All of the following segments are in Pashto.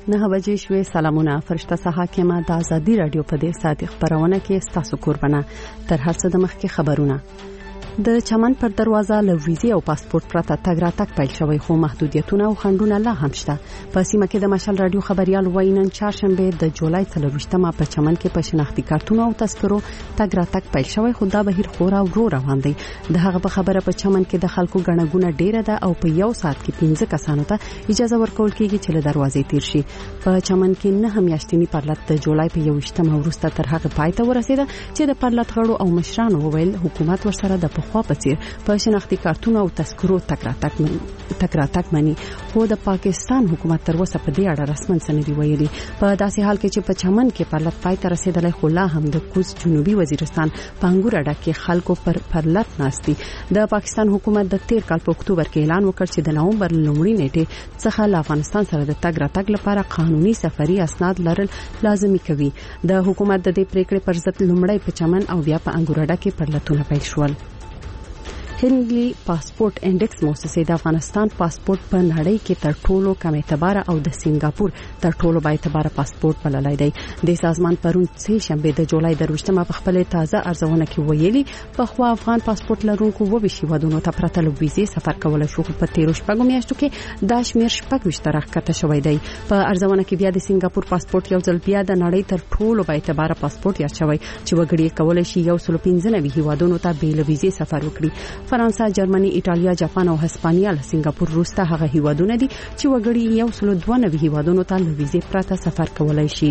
9 بجې شوې. سلامونه. فرشته حاکمه د ازادي رادیو په دې ساعت خبرونه کې ستاسو قربانه. تر هر څه د مخکې خبرونه. د چمن پر دروازه له ویزې او پاسپورت پرته تګ راتګ پیل شوی، خو محدودیتونه او خنډونه لا هم شته. په سیمه کې د مشال رادیو خبريال وینن چهارشنبه د جولای 23مه په چمن کې په شناختی کارتونو او تذکرو تګ راتګ پیل شوی، خو دا بهیر خورا ورو روان دی. د هغه په خبره په چمن کې د خلکو غنګونه ډیره ده او په یو ساعت کې 15 کسانو ته اجازه ورکول کیږي چې له دروازې تیر شي. په چمن کې نه هم میاشتنی پرلط د جولای په 21مه وروسته تر هغه پای ته ورسیده چې د پرلط غړو او مشرانو وویل حکومت ورسره د خو په څیر په شناختی کارتونو او تذکرو تک راتک مني، خو د پاکستان حکومت تر اوسه په دې اړه رسمن څه نه دی ویلي. په داسې حال کې چې په چمن کې پرلط پای ته رسیدلی، خو لا هم د کوز جنوبي وزیرستان په انګور اډه کې خلکو پر پرلط ناستي. د پاکستان حکومت د 13 کال په اکتوبر کې اعلان وکړ چې د نومبر لومړۍ نیټه څخه له افغانستان سره د تګ راتګ لپاره قانوني سفري اسناد لرل لازمي کوي. د حکومت د دې پریکړې پر ضد لومړی په چمن او بیا په انګور اډه کې پرلطونه پیل شول. هندلی پاسپورت انډیکس موسسه د افغانستان پاسپورت په نړۍ کې تر ټولو کم اعتبار او د سنگاپور تر ټولو با اعتبار پاسپورت بللای دی. د سازمان پرون سه شنبه د جولای 23مه په خپل تازه ارزونه کې ویلي په خو افغان پاسپورت لرونکو و بشي ودونو ته پرته له ویزې سفر کولای شو، په 13 شپږو میاشتو کې د شمیر شپږ وشتره کته شوې دی. په ارزونه کې بیا د سنگاپور پاسپورت یو ځل بیا د نړۍ تر ټولو با اعتبار پاسپورت یا شوی چې وګړي کولای شي 115 هیوادونو ته بیل ویزې سفر وکړي. فرانسه، جرمني، ایټالیا، جاپان او هسپانیا له سنگاپور وروسته هغه هیوادونه دي چې وګړي 192 هیوادونو ته له ویزې پرته سفر کولای شي.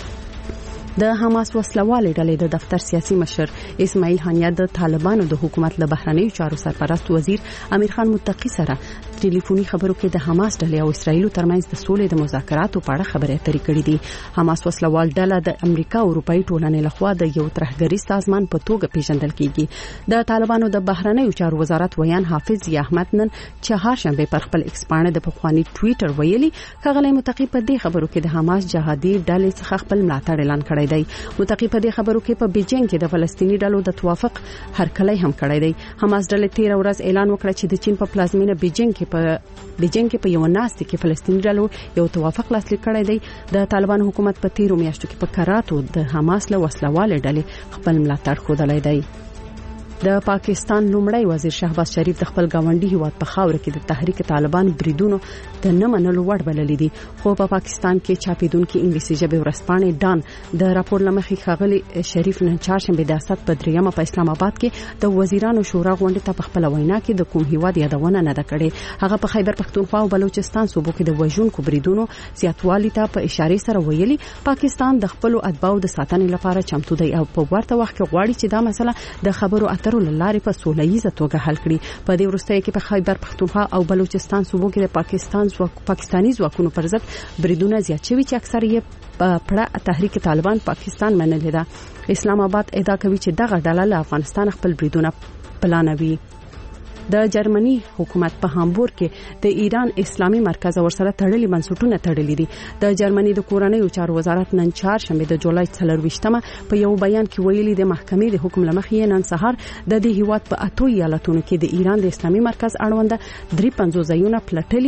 د حماس وسلوالې ډلې د دفتر سیاسي مشر اسماعیل هانیه د طالبانو د حکومت له بهرنیو چارو سرپرست وزیر امیر خان متقی سره ټلیفوني خبرو کې د حماس ډلې او اسرایل ترمنځ د سولې د مذاکراتو په اړه خبرې اترې کړې دي. حماس وسلوال ډله د امریکا او اروپאי ټولنې لخوا د یو ترهګری سازمان په توګه پیژندل کیږي. د طالبانو د بهرنیو چارو وزارت ویان حافظ احمد نن چهارشنبه پر خپل ایکس باندې د پخوانی ټوئیټر ویلي خغلی متقی په دې خبرو کې د حماس جهادي ډلې څخه خپل ملاتړ اعلان کړی دی. متقی په دې خبرو کې په بیجینګ کې د فلسطینی ډلو د توافق هرکلی هم کړی دی. حماس ډلې 13 ورځ اعلان وکړ چې د چین په پلازمینه بیجینګ کې په یو ناست کې فلسطینی ډلو یو توافق لاسلیک کړی دی. د طالبان حکومت په 13 میاشتو کې په کراتو د حماس له وسلوال ډلې خپل ملاتړ خوده دی. د پاکستان لومړی وزیر شهباز شریف د خپل گاونډي هیواد په خاور کې د تحریک طالبان بریدونو د نه منلو وړ بللې دي، خو په پاکستان کې چاپیدونکو انګلیسي ژبه ورځپاڼې ډان د راپور لمخې خغلی شریف نن چهارشنبه د اسد په دریمه په اسلام آباد کې د وزیرانو شورا غونډه ته په خپل وینا کې د کوم هیواد یادونه نه کړې. هغه په خیبر پختونخوا او بلوچستان صوبو کې د وژونکو بریدونو زیاتوالي ته په اشاره سره ویلي پاکستان د خپل اتباعو د ساتنې لپاره چمتو دی او په ورته وخت کې غواړي چې دا مسله د خبرو اترو لارې په سولهییزه توګه حل کړي. په دې وروستۍ کې په خیبر پختونخوا او بلوچستان صوبو کې د پاکستاني ځواکونو پر ضد بریدونه زیات شوي چې اکثر یې په تحریک طالبان پاکستان منلې ده. اسلام آباد ادعا کوي چې دغه ډله له افغانستان خپل بریدونه پلانوي. د جرمني حکومت په هامبورګ کې د ایران اسلامي مرکز ورسره تړلي منسوټونه تړلي دي. د جرمني د کورنیو چارو وزارت نن چهارشنبه د جولای 23مه په یو بیان کې ویلي د محکمې د حکم لمخې نن سهار د دې هیواد په 8 ایالتونو کې د ایران د اسلامي مرکز اړوند 53 ځایونه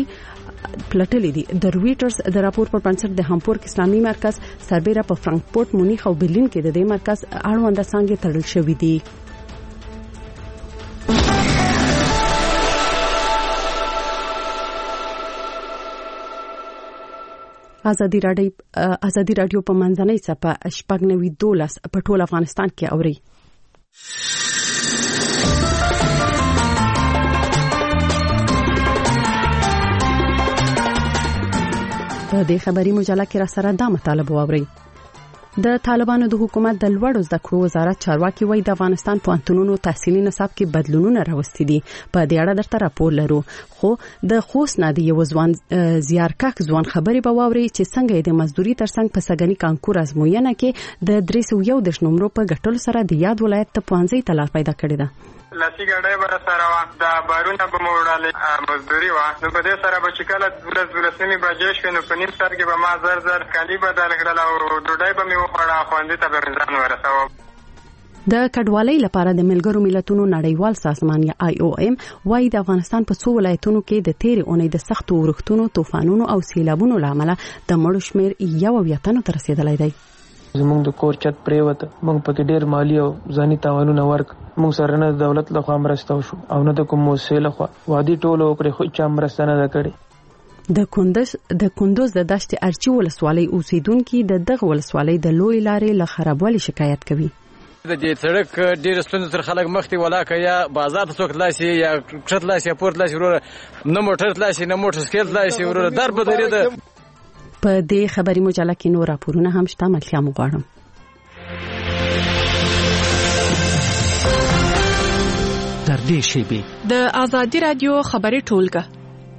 پلټلي دي. د رويټرز د راپور پر بنسټ د هامبورګ اسلامي مرکز سربېره په فرانکفورت، مونیخ او برلین کې د دې مرکز اړوند څنګه تړل شوی دي. ازادي رادیو په منځنۍ صفه 9:12 په ټول افغانستان کې اوري. په دې خبري مجله کې را سره دا مطالب واوري. د طالبانو د حکومت د لوړو زده کړو وزارت چارواکي وایي د افغانستان پوهنتونونو تحصیلي نصاب کې بدلونونه راوستي دي. په دې اړه درته راپور لرو، خو د خوست نه دی یو ځوان زیارکښ ځوان خبري به واوري چې څنګه د مزدوري ترڅنګ په سګنی کانکور ازموینه کې د 301 نمبر په ګټلو سره د یاد ولایت ته پوهنځي ته لار پیدا کړې ده. لاسی ګړې بر سره وا د بارونه به موړاله مزدوري وا نو په دې سره به چکاله دولسمې بجې شو نو په نیم سر کې به ما زر کالی بدل کړل او ډوډۍ به مې وخوړه خواندې ته به ځان ورساو. د کډوالۍ لپاره د ملګرو ملتونو نړیوال سازمان یا IOM وايي د افغانستان په څو ولایتونو کې د تیر اونۍ د سختو ورښتونو، طوفانونو او سیلابونو لامل د مړو شمیر 1 تنو ته رسیدلی دی. زموږ د کور چت پریوت، موږ پکې ډیر مالی او ځاني تاوانونه ورک، موږ سره نه دولت له خوا مرسته وشو او نه د کوم موسسې له خوا، وادي ټولو وکړې خو چا مرسته نه ده کړې. د کندوز د دشت ارچي ولسوالۍ اوسیدونکو د دغه ولسوالۍ د لوی لارې له خرابوالي شکایت کوي. د دې سړک ډېر ستونزې تر خلک مخ ته ولاکه، یا بازار ته څوک تلاشي یا کښت تلاشي یا پورت تلاشي، وروره نه موټر تلاشي نه موټر سایکل تلاشي، وروره در په درې ده. په دې خبري مجله کې نور راپورونه هم شته، ملتیا مو غواړم. در دې شیبې د آزادي رادیو خبري ټولګه.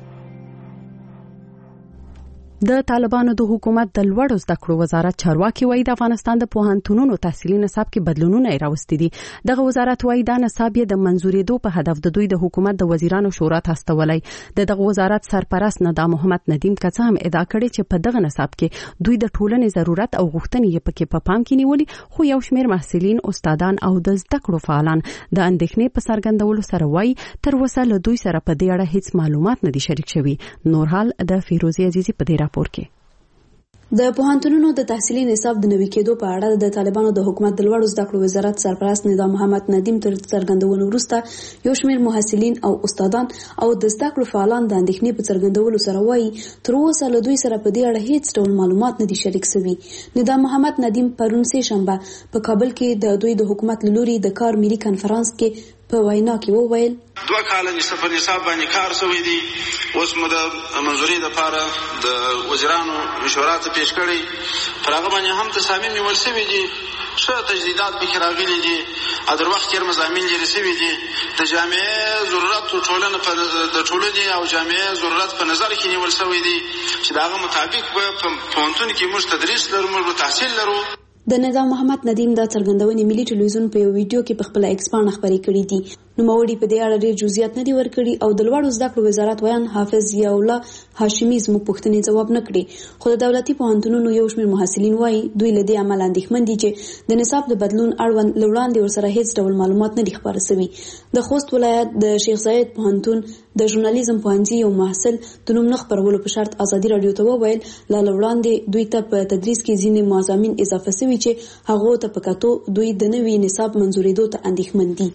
د طالبانو د حکومت د لوړو زده کړو وزارت چارواکي وایي د افغانستان د پوهنتونونو تحصیلي نصاب کې بدلونونه راوستي دي. دغه وزارت وایي دا نصاب یې د منزورېدو په هدف د دوی د حکومت د وزیرانو شورا ته استولای. دغه وزارت سرپرست ندا محمد ندیم کڅه هم ادعا کړې چې په دغه نصاب کې دوی د ټولنې ضرورت او غوښتنې یې پکې په پام کې نیولي، خو یو شمېر محصلین، استادان او د زده کړو فعالان د اندېښنې په څرګندولو سره وایي تر اوسه له دوی سره په دې اړه هیڅ معلومات نه دي شریک شوي. نور حال د فیروزي عزیزي په دې راپور کې. د پوهنتونونو د تحصیلي نصاب د نوي کېدو په اړه د طالبانو د حکومت د لوړو زده کړو وزارت سرپرست ندا محمد ندیم تر څرګندونو وروسته یو شمېر محصلین او استادان او د زده کړو فعالان د اندېښنې په څرګندولو سره وایي تر اوسه له دوی سره په دې اړه هیڅ ډول معلومات نه دي شریک شوي. ندا محمد ندیم پرون سه شنبه په کابل کې د دوی د حکومت لوري د کار ملي کنفرانس کې په وینا کې وویل 2 کاله نصاب باندې کار شوی دی، اوس مو د منځوري لپاره د وزیرانو مشوره ته پیش کړی، پر هغه باندې هم تصامیم نیول شوي دي، څه تجدیدات پکې راغلي دي، در وخت کې مضامین لري شوي دي، د جامعې ضرورت د ټولنې او جامعې ضرورت په نظر کې نیول شوی دي چې دا هغه مطابق په پوهنتون کې موږ تدریس لرو، موږ تحصیل لرو. د نظام محمد ندیم دا څرګندونې ملي ټلویزیون په یو ویډیو کې په خپل ایکس باندې خبرې کړې دي. نوموړي په دې اړه ډېر جزئیات نه دي ورکړي او د لوړو زده کړو وزارت ویان حافظ ضیاء الله هاشمي زموږ پوښتنې ځواب نه کړي، خو د دولتي پوهنتونونو یو شمېر محصلین وایي دوی له دې عمل اندېښمن دي چې د نصاب د بدلون اړوند له وړاندې ورسره هیڅ ډول معلومات نه دي خپاره شوي. د خوست ولایت د شیخ زاید پوهنتون د ژورنالیزم پوهنځي یو محصل د نوم نه خپرولو په شرط ازادي رادیو ته وویل له وړاندې دوی ته په تدریس کې ځینې مضامین اضافه شوي چې هغه ته په کتو دوی د نوي نصاب منزورېدو ته اندېښمن دي.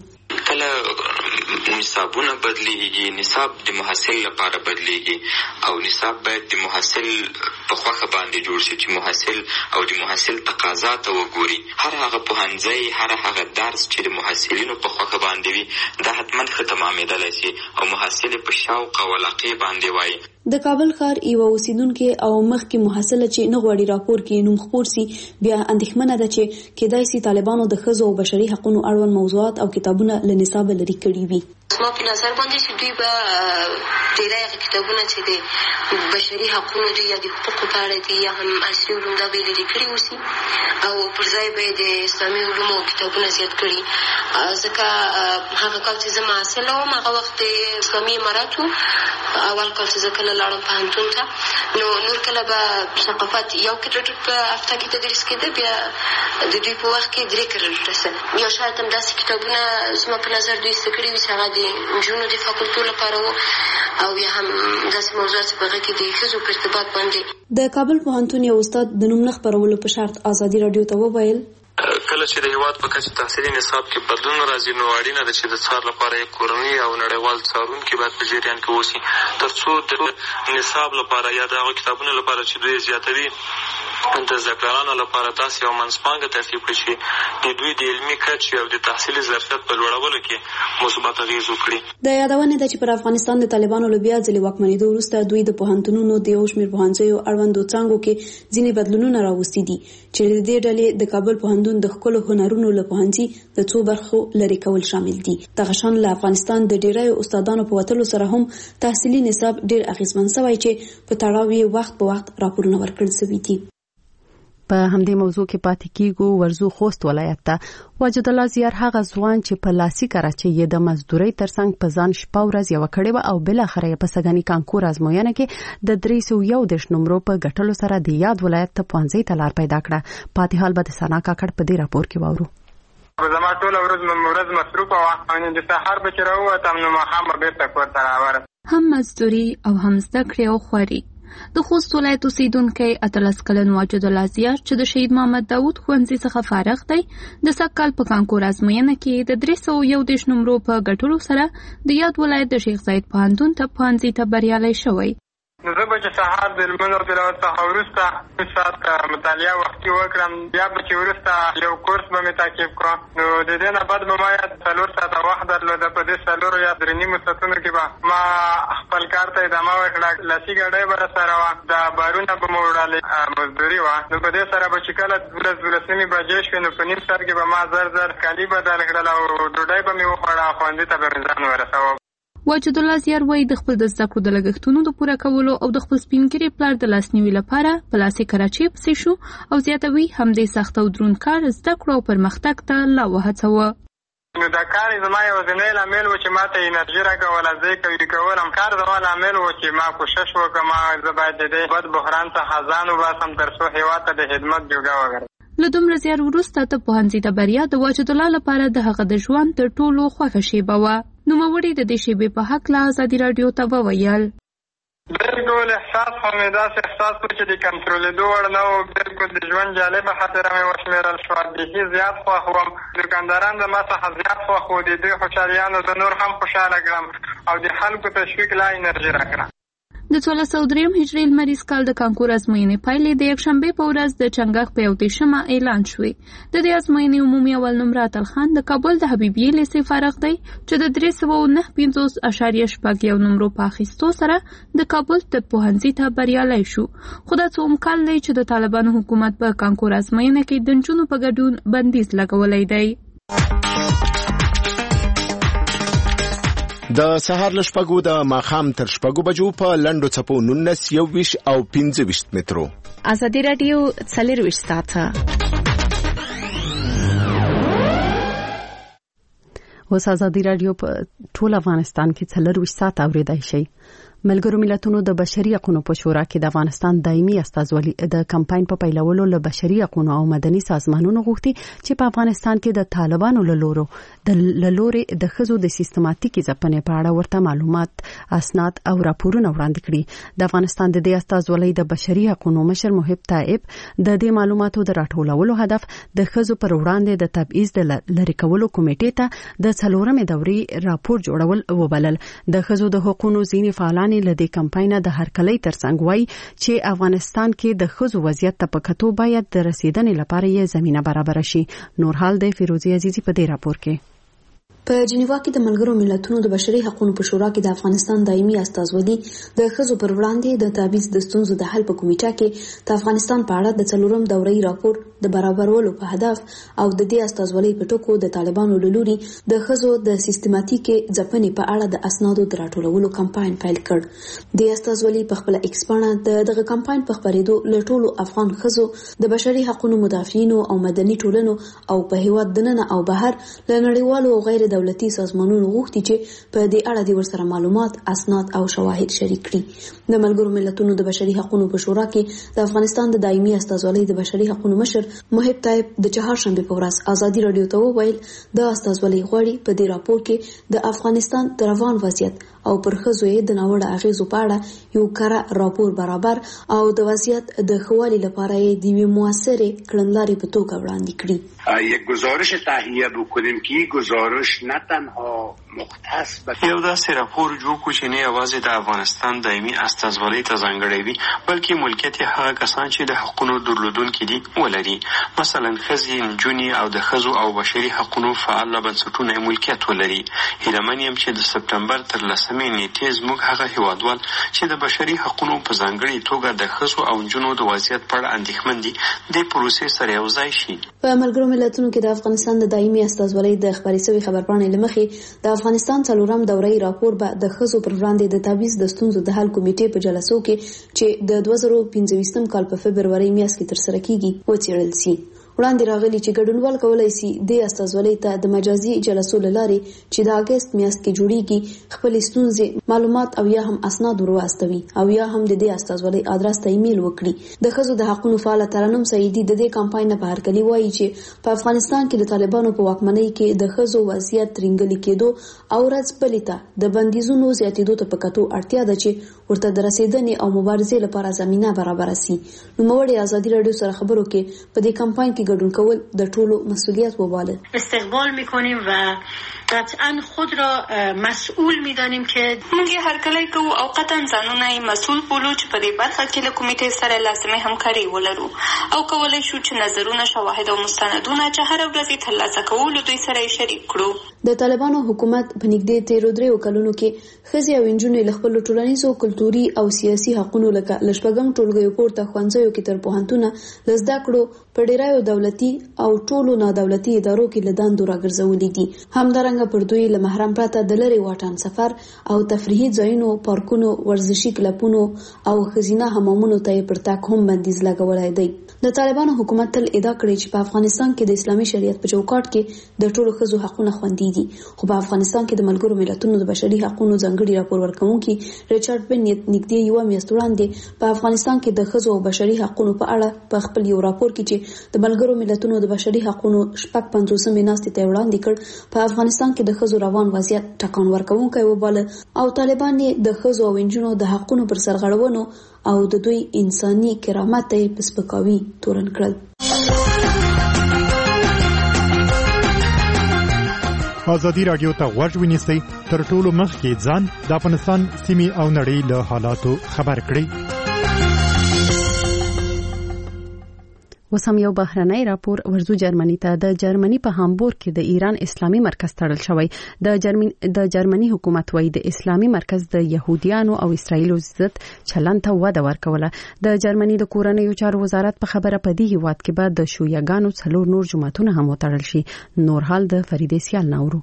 نصابونه بدلیږي، نصاب د محصل لپاره بدلیږي او نصاب باید د محصل په خوښه باندې جوړ شي چې محصل او د محصل تقاضا ته وګوري. هر هغه پوهنځی، هر هغه درس چې د محصلینو په خوښه باندې وي دا حتما ښه تمامېدلی شي او محصل په شوق او علاقې باندې وایي. د کابل ښار یو اوسیدونکو او مخکې محصله چې نه غواړي راپور کې نوم خپور سي بیا اندېښمنه ده چې کېدای سي طالبانو د ښځو او بشري حقوقو اړوند موضوعات او کتابونه له نصاب لرې کړي وي. ما په نظر باندې چې دوی به ډېری هغه کتابونه چې د بشري حقوقو دي یا د حقوقو په اړه دي یا هم عصري علوم دا به یې لرې کړي اوسي او پر ځای به یې د اسلامي علومو کتابونه زیات کړي، ځکه هغه کال چې زه محصله وم هغه وخت د اسلامي اماراتو اول کال چې زه کله لاړم پوهنتون ته نو نور کله به ثقافت یو کریډټ په هفته کې تدریس کېده، بیا د دوی په وخت کې 3 کریډټه یا شاید هم داسې کتابونه زما په نظر دوی ایسته کړي وي چې هغه د نجونو د فاکولټو لپاره وو او یا هم داسې موضوعات چې په هغه کې د ښځو په ارتباط باندې. د کابل پوهنتون یو استاد د نوم نه خپرولو په شرط ازادي رادیو ته وویل کله چې د هیواد په کچه تحصیلي نصاب کې بدلون راځي نو اړینه ده چې د څار لپاره یې کورني او نړیوال څارونکي باید په جریان کې اوسي ترڅو د نصاب لپاره یا د هغو کتابونو لپاره چې دوی زیاتوي د زده کړیالانو لپاره داسې یو منځپانګه ترتیب کړي چې د دوی د علمي کچې او د تحصیلي ظرفیت په لوړولو کې مثبت اغېز وکړي. د یادونې ده چې پر افغانستان د طالبانو له بیا ځلې واکمنېدو وروسته دوی د پوهنتونونو د یو شمېر پوهنځیو اړوندو څانګو کې ځینې بدلونونه راوستي دي چې د دې ډلې د کابل پوهنتون د ښکلو هنرونو له پوهنځي د څو برخو لرې کول شامل دي. دغه شان له افغانستان د ډېرو استادانو په وتلو سره هم تحصیلي نصاب ډېر اغېزمن شوی چې په تړاو یې وخت په وخت راپورونه ورکړل شوي دي. په همدې موضوع کې پاتې کیږو ورزو خوست ولایت ته واجد الله زیار هغه ځوان چې په لاسي کراچۍ یې د مزدورۍ ترڅنګ په ځان شپه ورځ یو کړی و او بل اخر یې په سګنی کانکور ازموینه کې د 301 نمبر په ګټلو سره د یاد ولایت ته پوهنځي ته لار پیدا کړه. پاتې حال به د سنا کاکړ په دې راپور کې واورو. زما ټوله ورځ مصروفه وه او د سهار به چې راووتم نو ماښام به بېرته کور ته راورسېدم. هم مزدوري او هم زده کړې او خواري. د خوست ولایت اوسیدونکی 18 کلن واجد الله زیار چې د شهید محمد داود ښوونځي څخه فارغ دی د سږ کال په کانکور ازموینه کې د 311 نمرو په ګټلو سره د یاد ولایت د شیخ زاید پوهنتون ته پوهنځي ته بریالی شوی. نو زه به چې سهار د لمونځ تلاوت څخه وروسته ساعت مطالعه وختي وکړم، بیا به چې وروسته یو کورس به مې تعقیب کړم. نو د دې نه بعد به ما 4 ساعته وخت درلوده. په دې 4 یا 3.5 ساعتونو کې به ما خپل کار ته ادامه ورکړه. لاسي ګاډۍ به راسره وه، دا بارونه به مو وړلې، مزدوري وه. نو په دې سره به چې کله 12 بجې شوې نو په نیم ساعت کې به ما زر کالي بدل کړل او ډوډۍ به مې وخوړه او ښوونځي ته به مې ځان ورسوه. واجد الله زیار وایي د خپل د زده کړو د لګښتونو د پوره کولو او د خپل سپینګیري پلار د لاسنیوي لپاره په لاسي کراچۍ پسې شو او زیاتوي همدې سخت او دروند کار زده کړو او پرمختګ ته لا وهڅوه. نو دا کار زما یوازینی لامل و چې ما ته انرژي راکوله، زه یې قوي کولم. کار زما لامل و چې ما کوشش وکړم زه باید د دې بد بحران څخه ځان وباسم تر څو هېواد ته د خدمت جوګه وګرځم. له دومره زیار وروسته ته پوهنځي ته بریا د واجد الله لپاره د هغه د ژوند تر ټولو خوښه شیبه وه. نوموړي د دې شیبې په هکله ازادي راډیو ته وویل. بالکل احساس خو مې داسې احساس و چې د کنټرولېدو وړ نه و. بالکل د ژوند جالبه خاطره مې وشمېرل شوه. بیخي زیات خوښ وم. دوکانداران د ما څخه زیات خوښ وو. د دوی خوشحالیانو د نور هم خوشحاله کړم او د خلکو تشویق لا انرژي راکړه. د 1403 هجري لمریز کال د کانکور ازموینې پایلې د یکشنبې په ورځ د چنګاښ په 31 اعلان شوې. د دې ازموینې عمومي اول نمره اتل خان د کابل د حبیبیې لیسې فارغ دی چې د 359.81 نمرو په اخیستو سره د کابل طب پوهنځي ته بریالی شو. خو دا څه کال دی چې د طالبانو حکومت په کانکور ازموینه کې د نجونو په ګډون بندیز لګولی دی. د سهار له شپږو د ماښام تر شپږو بجو په لنډو څپو 19 21 او 25 مترو. ازادي راډیو 24 ساعته اوس ازادي راډیو په ټول افغانستان کې 24 ساعت اوریدای شي. ملګرو ملتونو د بشري حقوقو په شورا کې د افغانستان دایمي استازولي د کمپاین په پیلولو له بشري حقوقو او مدني سازمانونو غوښتي چې په افغانستان کې د طالبانو له لوري د ښځو د سیستماتیکي ځپنې په اړه ورته معلومات، اسناد او راپورونه وړاندې کړي. د افغانستان د دې استازولي د بشري حقوقو مشر محب طائب د دې معلوماتو د راټولولو هدف د ښځو پر وړاندې د تبعیض د لری کولو کمیټې ته د 4مې دورې راپور جوړول وبلل. د ښځو د حقوقو ځینې فعالان له دې کمپاین د هرکلی ترڅنګ وایي چې افغانستان کې د ښځو وضعیت ته په کتو باید د رسیدنې لپاره یې زمينه برابر شي. نور حال د فیروزی عزیزی په دې راپور کې. په جنیوا کې د ملګرو ملتونو د بشري حقوقو په شورا کې د افغانستان دایمي استازولي د ښځو پر وړاندې د تبعیض د ستونزو د حل په کمیټه کې د افغانستان په اړه د 4م دورې راپور د برابرولو په هدف او د دې استازولي په ټکو د طالبانو له لوري د ښځو د سیستماتیکي ځپنې په اړه د اسنادو د راټولولو کمپاین پیل کړ. د استازولي په خپل ایکس باندې دغه کمپاین په خبرېدو له ټولو افغان ښځو د بشري حقوقو مدافعینو او مدني ټولنو او په هیواد دننه او بهر له نړیوالو او غیر دولتي سازمانونو غوښتي چې په دې اړه د ورسره معلومات، اسناد او شواهد شریک کړي. د ملګرو ملتونو د بشري حقوقو په شورا کې د افغانستان د دایمي استازولۍ د بشري حقوقو مشر محب طائب د چهارشنبه په ورځ ازادي راډیو ته وویل د استازولۍ غواړي په دې راپور کې د افغانستان د روان وضعیت او پر ښځو د ناوړه اغیزو په اړه یو کره راپور برابر او د وضعیت د ښوالي لپاره د یوې موثرې کړنلارې په توګه وړاندې کړي. یک گزارش تهیه بکنیم که گزارش نه تنها مختص یو داسې راپور جوړ کړو چې نه یوازې د افغانستان دایمي استازولۍ ته ځانګړی وي بلکې ملکیت یې هغه کسان چې د حقوقو درلودونکي دي ولري. مثلا ښځې، نجونې او د ښځو او بشري حقوقو فعال بنسټونه ملکیت ولري. هیلهمن یم چې د سپټمبر تر 10مې نیټې زموږ هغه هیوادوال چې د بشري حقوقو په ځانګړي توګه د ښځو او نجونو د وضعیت په اړه اندېښمن دي د پروسې سره یوځای شي. په ملګرو ملتونو کې د افغانستان د دایمي استازولۍ د خبري سوي خبرپاڼې لمخې د افغانستان 4م دورې راپور به د ښځو پر وړاندې د تبعیض د ستونزو د حل کمیټې په جلسو کې چې د 2015 کال په فبرवरी میاشت کې ترسره کیږي وڅېړل شي. وړاندې راغلي چې ګډونوال کولای شي د استازولۍ ته د مجازي جلسو لارې چې د اگست میاشت کې جوړیږي خپل ستونزې معلومات او یا هم اسناد ورواستوي او یا هم د دې استازولۍ ادرس ته ایمیل وکړي. د ښځو د حقوقو فعال ترنم سعیدي د دې کمپاین په هرکلی وایي چې په افغانستان کې د طالبانو په واکمنۍ کې د ښځو وضعیت ترنګلي کېدو او ورځ بلې د بندیزونو زیاتېدو ته په کتو اړتیا ده چې ورته د رسیدنې او مبارزې لپاره زمینه برابر شي. نوموړي ازادي رادیو سره خبرو کې په دې کمپاین کې ګډون کول د ټولو مسؤلیت وباله. استقبال می‌کنیم و قطعا خود را مسئول می‌دانیم که موږ هر کله کوو او قطعا ځانونه مسئول بولو چې په دې برخه کې له کمیټې سره لازمي همکاري ولرو او کولای شو چې نظرونه، شواهد او مستندونه چې هر ورځ ترلاسه کول دوی سره شریک کړو. د طالبانو حکومت په نږدې 13 کلونو کې ښځې او نجونې له خپل ټولنیزو، کلتوري او سیاسي حقوقو لکه لشپږم ټولګیو پورته ښوونځیو کې تر پوهنتونه له زده کړو په ډیرایو دولتي او ټولو نادولتي ادارو کې له دندو راګرځولې دي. همدارنګه پر دوی له محرم پرته د لرې واټن سفر او تفریحي ځایونو، پارکونو، ورزشي کلبونو او ښځینه حمامونو ته پر تک هم بندیز لګولای دی. د طالبانو حکومت تل ادعا کړې چې په افغانستان کې د اسلامي شریعت په چوکاټ کې د ټولو ښځو حقوقونه خوندي دي، خو په افغانستان کې د ملګرو ملتونو د بشري حقوقو ځانګړي راپور ورکوونکي ریچارډ بنیت نږدې یو میاشت وړاندې په افغانستان کې د ښځو او بشري حقوقو په اړه په خپل یو راپور کې چې د ملګرو ملتونو د بشري حقوقو 55 ناستې ته وړاندې کړ په افغانستان کې د ښځو روان وضعیت ټکان ورکوونکی وباله او طالبان د ښځو او نجونو د حقوقو پر سرغړونو او د دوی انساني کرامت ته په سپکاوي تورن کړل. ازادي رادیو ته غوږ ونیسئ، تر ټولو مخکې ځان د افغانستان سیمې او نړۍ له حالاتو خبر کړئ. وسم یو بهرنۍ راپور ورزو جرمني ته. د جرمني په هامبورګ کې د ایران اسلامي مرکز تړل شوی. د جرمني حکومت وایي د اسلامي مرکز د يهوديانو او اسرایلو ضد چلند ته وده ورکوله. د جرمني د کورنیو چارو وزارت په خبره په دې هیواد کې بعد د شویګانو څلور نور جماعتونه هم وتړل شي. نور حال د فریدې سیال نورو.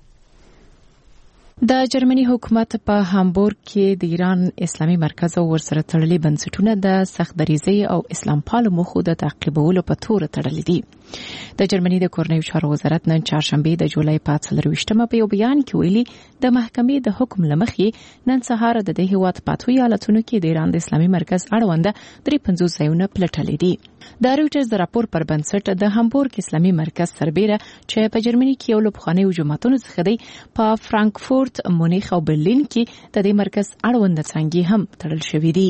د جرمني حکومت په هامبورګ کې د ایران اسلامي مرکز او ورسره تړلي بنسټونه د سخت دریزۍ او اسلام پالو موخو د تعقیبولو په تور تړلي دي. د جرمني د کورنیو چارو وزارت نن چهارشنبه د جولای 24 په یو بیان کې ویلي د محکمې د حکم لمخې نن سهار د دې هیواد په ایالتونو کې د ایران د اسلامي مرکز اړونده 53 ځایونه پلټلي دي. د رويټرز د راپور پر بنسټ د هامبورګ اسلامي مرکز سربېره چې په جرمني کې یو له پخوانیو جماعتونو څخه دی، په فرانکفورت، مونیخ او برلین کې د دې مرکز اړوند څنګه هم تړل شوی دي.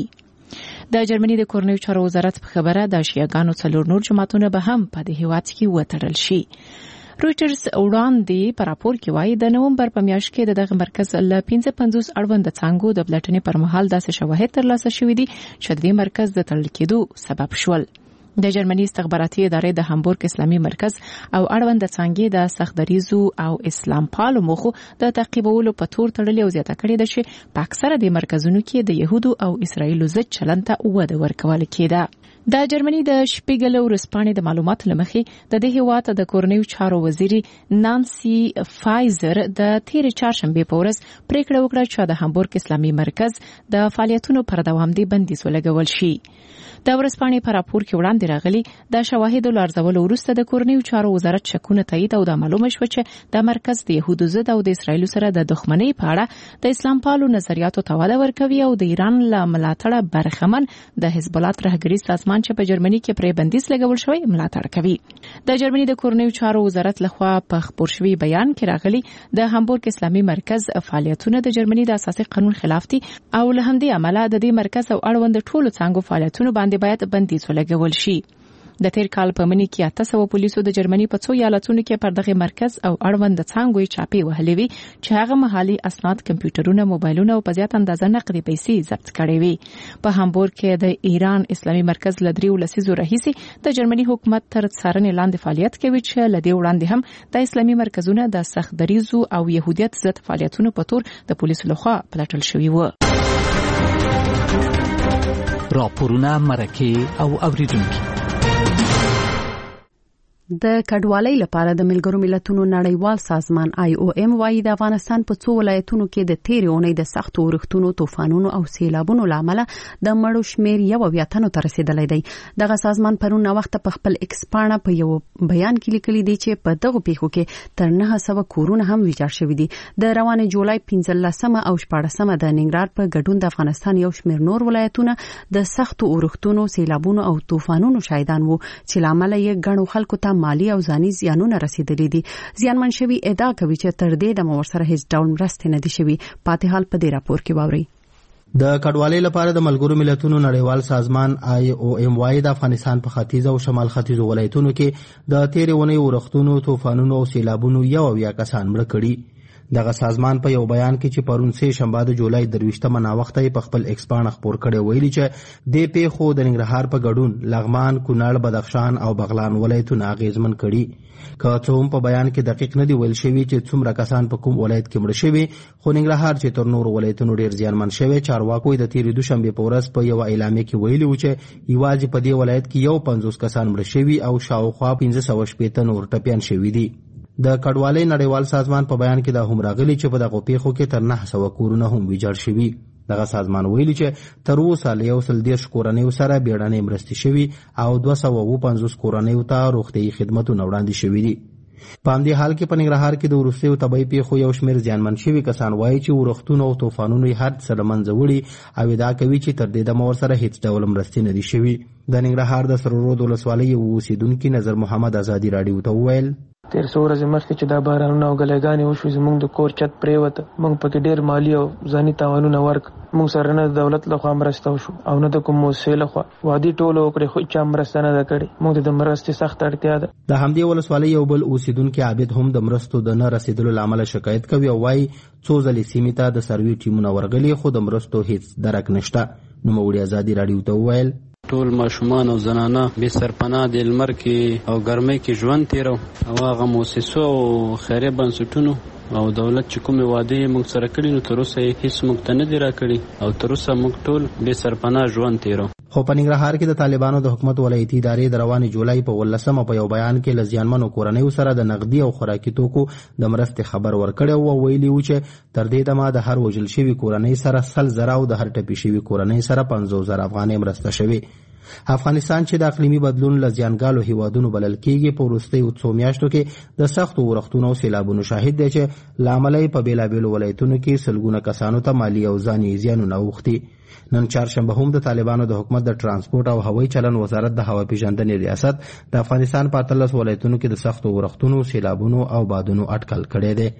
د جرمني د کورنیو چارو وزارت په خبره د شیعاګانو څلور نور جماعتونه به هم په دې هیواد کې وتړل شي. رويټرز وړاندې په راپور کې وایي د نومبر په میاشت کې دغه مرکز له 55 اړوند څنګه د بلټنې پر مهال داسې شواهد ترلاسه شوي دي چې د دې مرکز د تړل کېدو سبب شول. د جرمني استخباراتي ادارې د هامبورګ اسلامي مرکز او اړوند څنګه د سخت دریزو او اسلام پالو موخو د تعقیبولو په تور تړلې او زیاته کړې ده چې په اکثره د مرکزونو کې د يهودو او اسرایلو ضد چلند ته وده ورکول کېده. د جرمني د شپیګل ورسپانې د معلوماتو لمخې د دې هیواد د کورنیو چارو وزیر نانسي فایزر د تیر چهارشنبه په ورځ پریکړه وکړه چې د هامبورګ اسلامي مرکز د فعالیتونو پر دوامدی بندیز ولګول شي. د ورسپانې په راپور کې وړاندې راغلي د شواهدو لارځولو وروسته د کورنیو چارو وزارت شکونه تایید او د معلومه شو چې د مرکز د يهودو ضد او د اسرایلو سره د دښمنۍ په اړه د اسلام پالو نظریاتو ته وده ورکوي او د ایران له ملاتړه برخمن د حزب الله ترهګری سازمان چې په جرمني کې پرې بندیز لګول شوی ملاتړ کوي. د جرمني د کورنیو چارو وزارت لخوا په خبر شوی بیان کې راغلي د هامبورګ اسلامي مرکز فعالیتونه د جرمني د اساسي قانون خلاف دي او له همدې امله د دې مرکز او اړوند ټولو څنګه فعالیتونو باندې باید بندیز ولګول شي. د تیر کال په مني کې 800 پولیسو د جرمني په 2 ایالتونو کې پر دغه مرکز او اړوند څنګه چاپی وهلې وي چې هغه محلي اسناد، کمپیوټرونه، موبایلونه او په زیات اندازه نقدي پیسې ضبط کړې وي. په هامبورګ کې د ایران اسلامي مرکز لدریو لسیزو راهیسي د جرمني حکومت تر څارنې لاندې فعالیت کوي چې لدی وړاندې هم د اسلامي مرکزونه د سخت دریزو او يهودیت ضد فعالیتونو په تور د پولیسو لخوا پلټل شوی و. راپورونه، مرکه او اوریدونکو. د کډوالۍ لپاره د ملګرو ملتونو نړیوال سازمان IOM وايي د افغانستان په څو ولایتونو کې د تیرې اونۍ د سختو اورښتونو، طوفانونو او سیلابونو لامل د مړو شمیر 1 ته رسیدلی دی. دغه سازمان پرون وخت په خپل ایکس پاڼه په یو بیان کې لیکلي دی چې په دغه پیښو کې تر 900 کورونه هم ویجاړ شوي دي. د روانې جولای 15 او 14 د ننګرهار په ګډون د افغانستان یو شمیر نور ولایتونه د سختو اورښتونو، سیلابونو او طوفانونو شاهدان وو چې لامل یې ګڼو خلکو ته مالی او ځاني زیانونه رسیدلي دي. زیانمن شوي ادعا کوي چې تر دې د ورسره هیڅ ډول مرستې نه دي شوي. پاتې حال په دې راپور کې واورئ. د کډوالۍ لپاره د ملګرو ملتونو نړیوال سازمان IOM وايي د افغانستان په ختیځ او شمال ختیځ ولایتونو کې د تیرې اونۍ اورښتونو، طوفانونو او سیلابونو 1 کسان مړه کړي. دغه سازمان په یو بیان کې چې پرون سه شنبه د جولای 23 ناوخته په خپل ایکس پاڼه خپور کړي ویلي چې د پیښو د ننګرهار په ګډون لغمان، کونړ، بدخشان او بغلان ولایتونه اغیزمن کړي. که څه هم په بیان کې دقیق نه دی ویل شوی چې څومره کسان په کوم ولایت کې مړه شوي، خو ننګرهار چې تر نورو ولایتونو ډیر زیانمن شوی، چارواکو د تیرې دوشنبه په ورځ په یو اعلامیه کې ویلي و چې یوازې په دې ولایت کې 50 کسان مړه شوي او شاوخوا 1560 نور ټپیان شوي دي. د کډوالۍ نړیوال سازمان په بیان کې دا هم راغلي چې په دغه پیښو کې تر 900 کورونه هم ویجاړ شوي. دغه سازمان ویلي چې تر اوسه له 130 کورنیو سره بیړنۍ مرستې شوي او 250 کورنیو ته روغتیايي خدمتونه وړاندې شوي دي. په همدې حال کې په ننګرهار کې د وروستیو طبیعي پیښو یو شمېر زیانمن شوي کسان وایي چې اورښتونو او طوفانونو یې هر څه له منځه وړي او ادعا کوي چې تر دې دمه ورسره هیڅ ډول مرستې نه دي شوي. د ننګرهار د سرورود ولسوالۍ یو اوسیدونکي نظر محمد ازادي راډیو ته وویل تیر څو ورځې مخکې چې دا بارانونه او ګلایګانې وشوې زموږ د کور چت پرېوته، موږ پکې ډېر مالي او ځاني تاوانونه ورک. موږ سره نه د دولت لخوا مرسته وشو او نه د کوم موسسې لخوا. وعدې ټولو وکړې خو چا مرسته نه ده کړې. موږ ته د مرستې سخت اړتیا ده. د همدې ولسوالۍ یو بل اوسیدونکي عابد هم د مرستو د نه رسیدلو له امله شکایت کوي او وایي څو ځلې سیمې ته د سروي ټیمونه ورغلي خو د مرستو هیڅ درک نشته. نوموړي ازادي راډیو ته وویل ټول ماشومان او زنانه بې سرپناه د لمر کې او ګرمۍ کې ژوند تیرو او هغه موسسو او خیریه بنسټونو او دولت چې کومې وعدې موږ سره کړي نو تر اوسه یې هیڅ موږ ته نه دي راکړي او تر اوسه موږ ټول بې سرپناه ژوند تیرو. خو په ننګرهار کې د طالبانو د حکومت ولایتي ادارې د روانې جولای په 18 په یو بیان کې له زیانمنو کورنیو سره د نقدي او خوراکي توکو د مرستې خبر ورکړی او ویلي و چې تر دې دمه د هر وژل شوي کورنۍ سره 100,000 او د هر ټپي شوي کورنۍ سره 50,000 افغانۍ مرسته شوي. افغانستان چې د اقلیمي بدلون له زیانګالو هیوادونو بلل کېږي په وروستیو څو میاشتو کې د سختو اورښتونو او سیلابونو شاهد دی چې له امله یې په بېلابېلو ولایتونو کې سلګونه کسانو ته مالي او ځاني زیانونه اوښتي. نن چهارشنبه هم د طالبانو د حکومت د ترانسپورت او هوایي چلن وزارت د هوا پیژندنې ریاست د افغانستان په 13 ولایتونو کې د سختو اورښتونو، سیلابونو او بادونو اټکل کړی دی.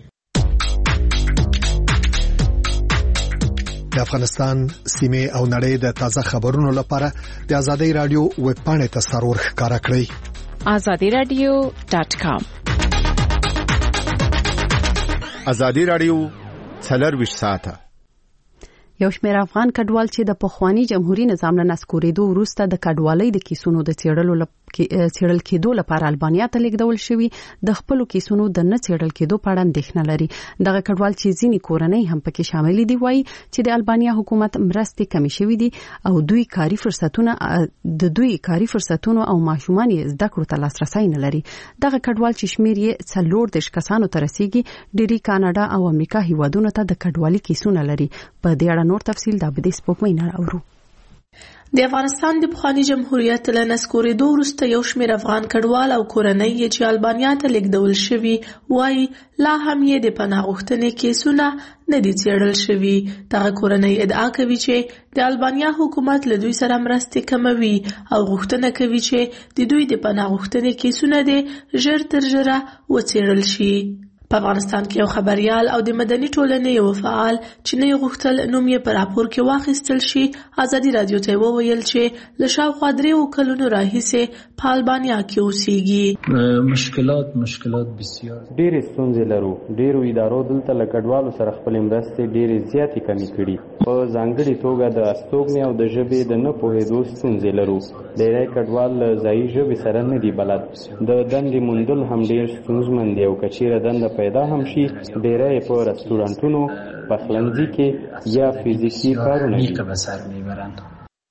د افغانستان سیمې او نړۍ د تازه خبرونو لپاره د آزادۍ رادیو ویب پاڼې ته سرور ښکارا کړئ. azadiradio.com. آزادۍ رادیو 24 ساعته. یو شمېر افغان کډوال چې د پخوانی جمهوریت نظام له نسکورېدو وروسته د کډوالۍ د کیسونو د څېړل کېدو لپاره البانیا ته لیږدول شوي د خپلو کیسونو د نه څېړل کېدو په اړه اندېښنه لري. دغه کډوال چې ځینې کورنۍ هم پکې شامل دي وایي چې د البانیا حکومت مرستې کمې شوې دي او دوی کاري فرصتونو او ماشومان یې زده کړو ته لاسرسی نه لري. دغه کډوال چې شمېر یې 40 کسانو ته رسیږي ډېری کاناډا او امریکا هیوادونو ته د کډوالۍ کیسونه لري. په دې اړه نور تفصیل د بدې سپوږمۍ نه اورو. د افغانستان د پخوانی جمهوریت له نسکورېدو وروسته یو شمېر افغان کډوال او کورنۍ چې البانیا ته لیږدول شوي وایي لا هم یې د پناه غوښتنې کیسونه نه دي څېړل شوي. دغه کورنۍ ادعا کوي چې د البانیا حکومت له دوی سره مرستې کموي او غوښتنه کوي چې د دوی د پناه غوښتنې کیسونه دې ژر تر ژره وڅېړل شي. په افغانستان کې یو خبريال او د مدني ټولنې یو فعال چې نه غوښتل نوم یې په راپور کې واخیستل شي آزادي رادیو ته وویل چې له شاوخوا 3 کلونو راهیسې په البانیا کې اوسېږي. مشکلات بسیار ډېرې ستونزې لرو. ډېرو ادارو دلته له کډوالو سره خپل مرستې ډېرې زیاتې کمې کړي. په ځانګړې توګه د استوګنې او د ژبې د نه پوهېدو ستونزې لرو. ډېری کډوال له ځایي ژبې سره نه دي بلد. د دندې موندل هم ډېر ستونزمن دی او که چېرې دنده پیدا هم شي ډېری په رستورانتونو، پخلنځي کې یا فزیکي کارونه کوي.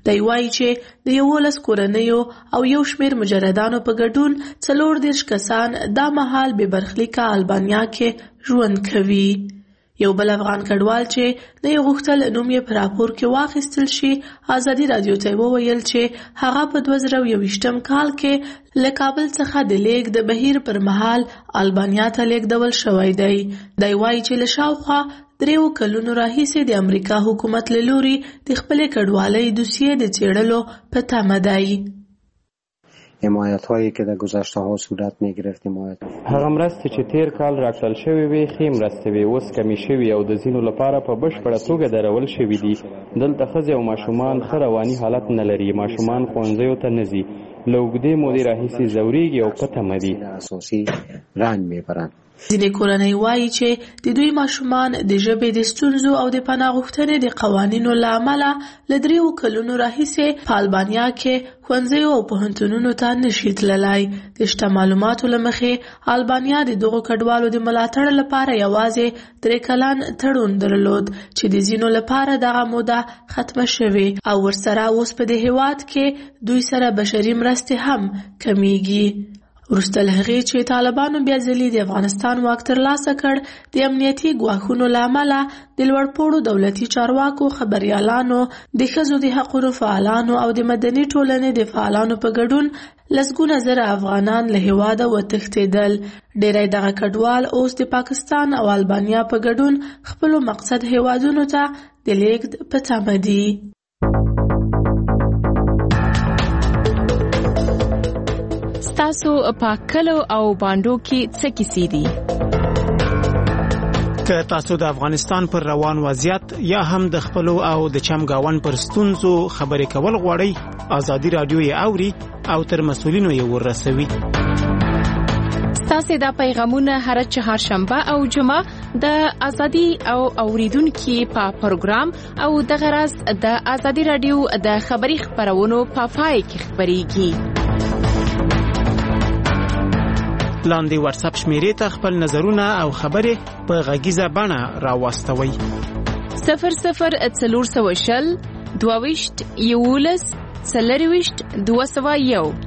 دی وایي چې د 11 کورنیو او یو شمېر مجردانو په ګډون 40 کسان دا مهال بې برخلیکه البانیا کې ژوند کوي. یو بل افغان کډوال چې نه غوښتل نوم یې په راپور کې واخیستل شي ازادي رادیو ته وویل چې هغه په 2021 کال کې له کابل څخه د لیږد د بهیر پر مهال البانیا ته لیږدول شوی دی. دی وایي چې له شاوخوا 3 کلونو راهیسې د امریکا حکومت له لوري د خپلې کډوالۍ دوسیې د څېړلو په تمه دی. حمایت هایی که در گذشته ها صورت می گرفت حمایت هغه مرستې چې تیر کال راکړل شوې وي ښې مرستې وې اوس کمې شوي او د ځینو لپاره په بشپړه توګه درول شوي دي. دلته ښځې او ماشومان ښه رواني حالت نه لري. ماشومان ښوونځیو ته نه ځي. له اوږدې مودې راهیسې ځورېږي او په تمه دي. اساسي رنج میبرند. ځینې کورنۍ وایي چې د دوی ماشومان د ژبې د ستونزو او د پناه غوښتنې د قوانینو له امله له 3 کلونو راهیسې په البانیا کې ښوونځیو او پوهنتونونو ته نشي تللی. د شته معلوماتو له مخې البانیا د دغو کډوالو د ملاتړ لپاره یوازې 3 کلن تړون درلود چې د ځینو لپاره دغه موده ختمه شوې او ورسره اوس په دې هیواد کې دوی سره بشري مرستې هم کمیږي. وروسته له هغې چې طالبانو بیا ځلې د افغانستان واک ترلاسه کړ د امنیتي ګواښونو له امله د لوړپوړو دولتي چارواکو خبریالانو د ښځو د حقونو فعالانو او د مدني ټولنې د فعالانو په ګډون لسګونه زره افغانان له هیواده وتښتېدل. ډېری دغه کډوال اوس د پاکستان او البانیا په ګډون خپلو مقصد هیوادونو ته د لیږد په تمه دي. تاسو په کلو او باندو کې څه کیسې دي؟ که تاسو د افغانستان پر روان وضعیت یا هم د خپلو او د چمګاون پر ستونزو خبرې کول غواړئ، ازادي رادیو یې اوري او تر مسؤلینو یې ورسوي. تاسو دا پیغامونه هر چهارشنبه او جمعه د ازادي او اوریدونکو په پروګرام او د غرض د ازادي رادیو د خبري خبرونو په پای کې خبريږي. لاندې واتس اپ شمیرې ته خپل نظرونه او خبرې په غږیزه بڼه راوستوئ. 0040 22 11 40 201.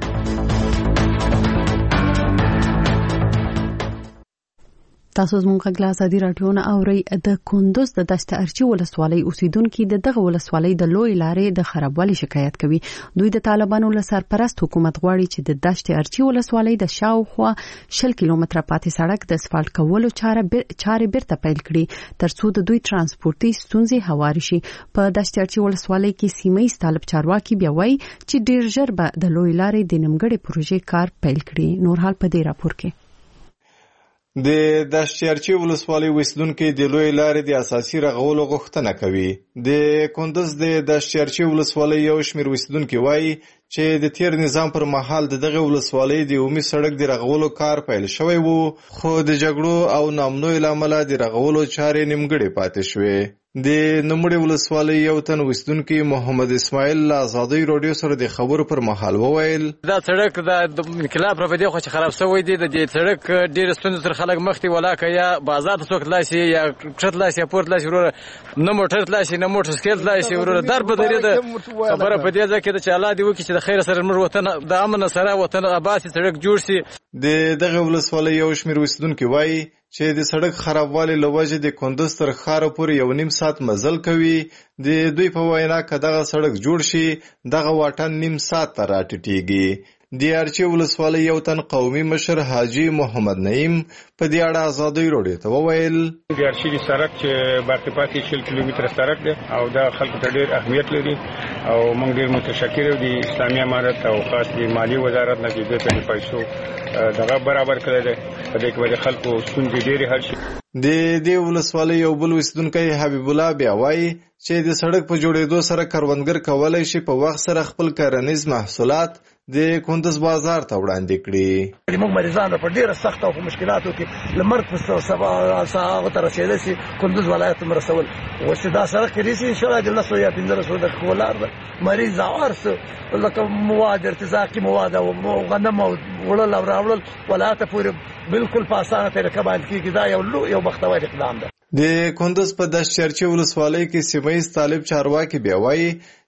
تاسو زموږ غږ له ازادي رادیو نه اورئ. د کندوز د دشت ارچي ولسوالۍ اوسیدونکو د دغه ولسوالۍ د لوی لارې د خرابوالي شکایت کوي. دوی د طالبانو له سرپرست حکومت غواړي چې د دشت ارچي ولسوالۍ د شاوخوا 10 کیلومتره پاتې سړک د اسفالټ کولو چارې بیرته پیل کړي ترڅو د دوی ترانسپورتي ستونزې هواري شي. په دشت ارچي ولسوالۍ کې سیمه ایز طالب چارواکي بیا وایي چې ډیر ژر به د لوی لارې د نیمګړې پروژې کار پیل کړي. نور حال په دې راپور کې د دشتیارچی ولسوالۍ اوسیدونکو د لوی لارې د اساسي رغولو غوښتنه کوي. د کندوز د دشتیارچی ولسوالۍ یو شمېر اوسیدونکو وایي چې د تیر نظام پر مهال دغه ولسوالۍ د عمومي سړک د رغولو کار پیل شوی وو، خو د جګړو او نامنوي لامل د رغولو چارې نیمګړې پاتې شوې. د نوموړي ولسوالۍ یو تن اوسیدونکي محمد اسماعیل له ازادي رادیو سره د خبرو پر مهال وویل دا سړک د انقلاب پر دې خو چې خراب شوی دی. د دې سړک ډېر ستونزې تر خلک مخ ته ولاکه یا بازار ته څوک تلاشي یا کښت لاشي یا پورت لاشي وروره نه موټر تلاشي نه موټر سکیل تلاشي وروره در په درې د خبره په دې ځکه چې الله دې وکړي چې د خیر سره موږ وطن د امن سره وطن آباد سړک جوړ شي. د دغه ولسوالۍ یو شمېر اوسیدونکي وایي چې د سړک خرابوالي له وجې د کندوز تر ښاره پورې 1.5 ساعت مزل کوي. د دوی په وینا که دغه سړک جوړ شي دغه واټن 1.5 ساعت ته راټیټېږي. د ارچي ولسوالۍ یو تن قومي مشر حاجي محمد نعیم په دې اړه ازادي رادیو ته وویل د ارچي د سړک چې باقي پاتې 40 کیلومتره سړک دی او دا خلکو ته ډېر اهمیت لري او موږ ډېر متشکر یو د اسلامي امارت او خاص د مالی وزارت نه چې د پیسو دغه برابر کړی دی په دې کې د خلکو ستونزې ډېرې حل شي. د دې ولسوالۍ یو بل اوسیدونکی حبیب الله بیا وایي چې د سړک په جوړېدو سره کروندګر کولی شي په وخت سره خپل کرنیز محصولات د کندوز بازار ته وړاندې کړي. موږ مریضان په ډیره سخت او مشکلاتو کې لمر په سبا تر رسیدل شي کندوز ولایت مرسول وسدا سره کړي ان شاء الله د نسو یا 1500 د کولار مریض ارس لکه مواد ارتزاقي مواد او غنم او وړل او راوړل ولایت پورې بالکل په اسانه طریقه باندې کېږي. دا یو بختور اقدام ده. د کندوز په دشتیارچی ولسوالۍ کې سیمه ایز طالب چارواکي بیا وایي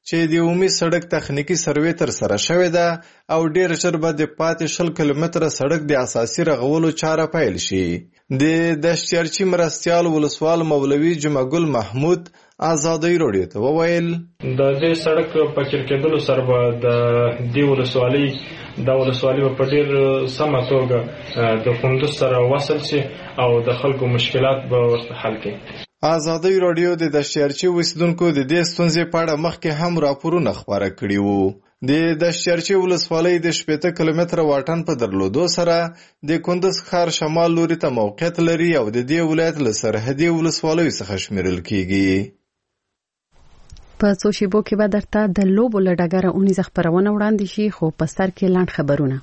چې د عمومي سړک تخنیکی سروې تر سره شوې ده او ډیر ژر به د پاتې 20 کیلومتره سړک د اساسي رغولو چاره پیل شي. د دشتیارچی مرستیال ولسوال مولوي جمعه ګل محمود آزادۍ رادیو ته وویل د دې سړک په چرکېدلو سره به د دې ولسوالۍ په ډېر سمه توګه د کندوز سره وصل شي او د خلکو مشکلات به ورته حل کړي. آزادۍ رادیو د دشتیارچی اوسیدونکو د دې ستونزې په اړه مخکې هم راپورونه خپاره کړي وو. د دشتیارچی ولسوالۍ د 80 کیلومتره واټن په درلودو سره د کندوز ښار شمال لوري ته موقعیت لري او د دې ولایت له سرحدي ولسوالیو څخه شمیرل کیږي. په څو شیبو کې به درته د لوبو له ډګره اونیزه خبرونه وړاندې شي، خو په سر کې لاند خبرونه.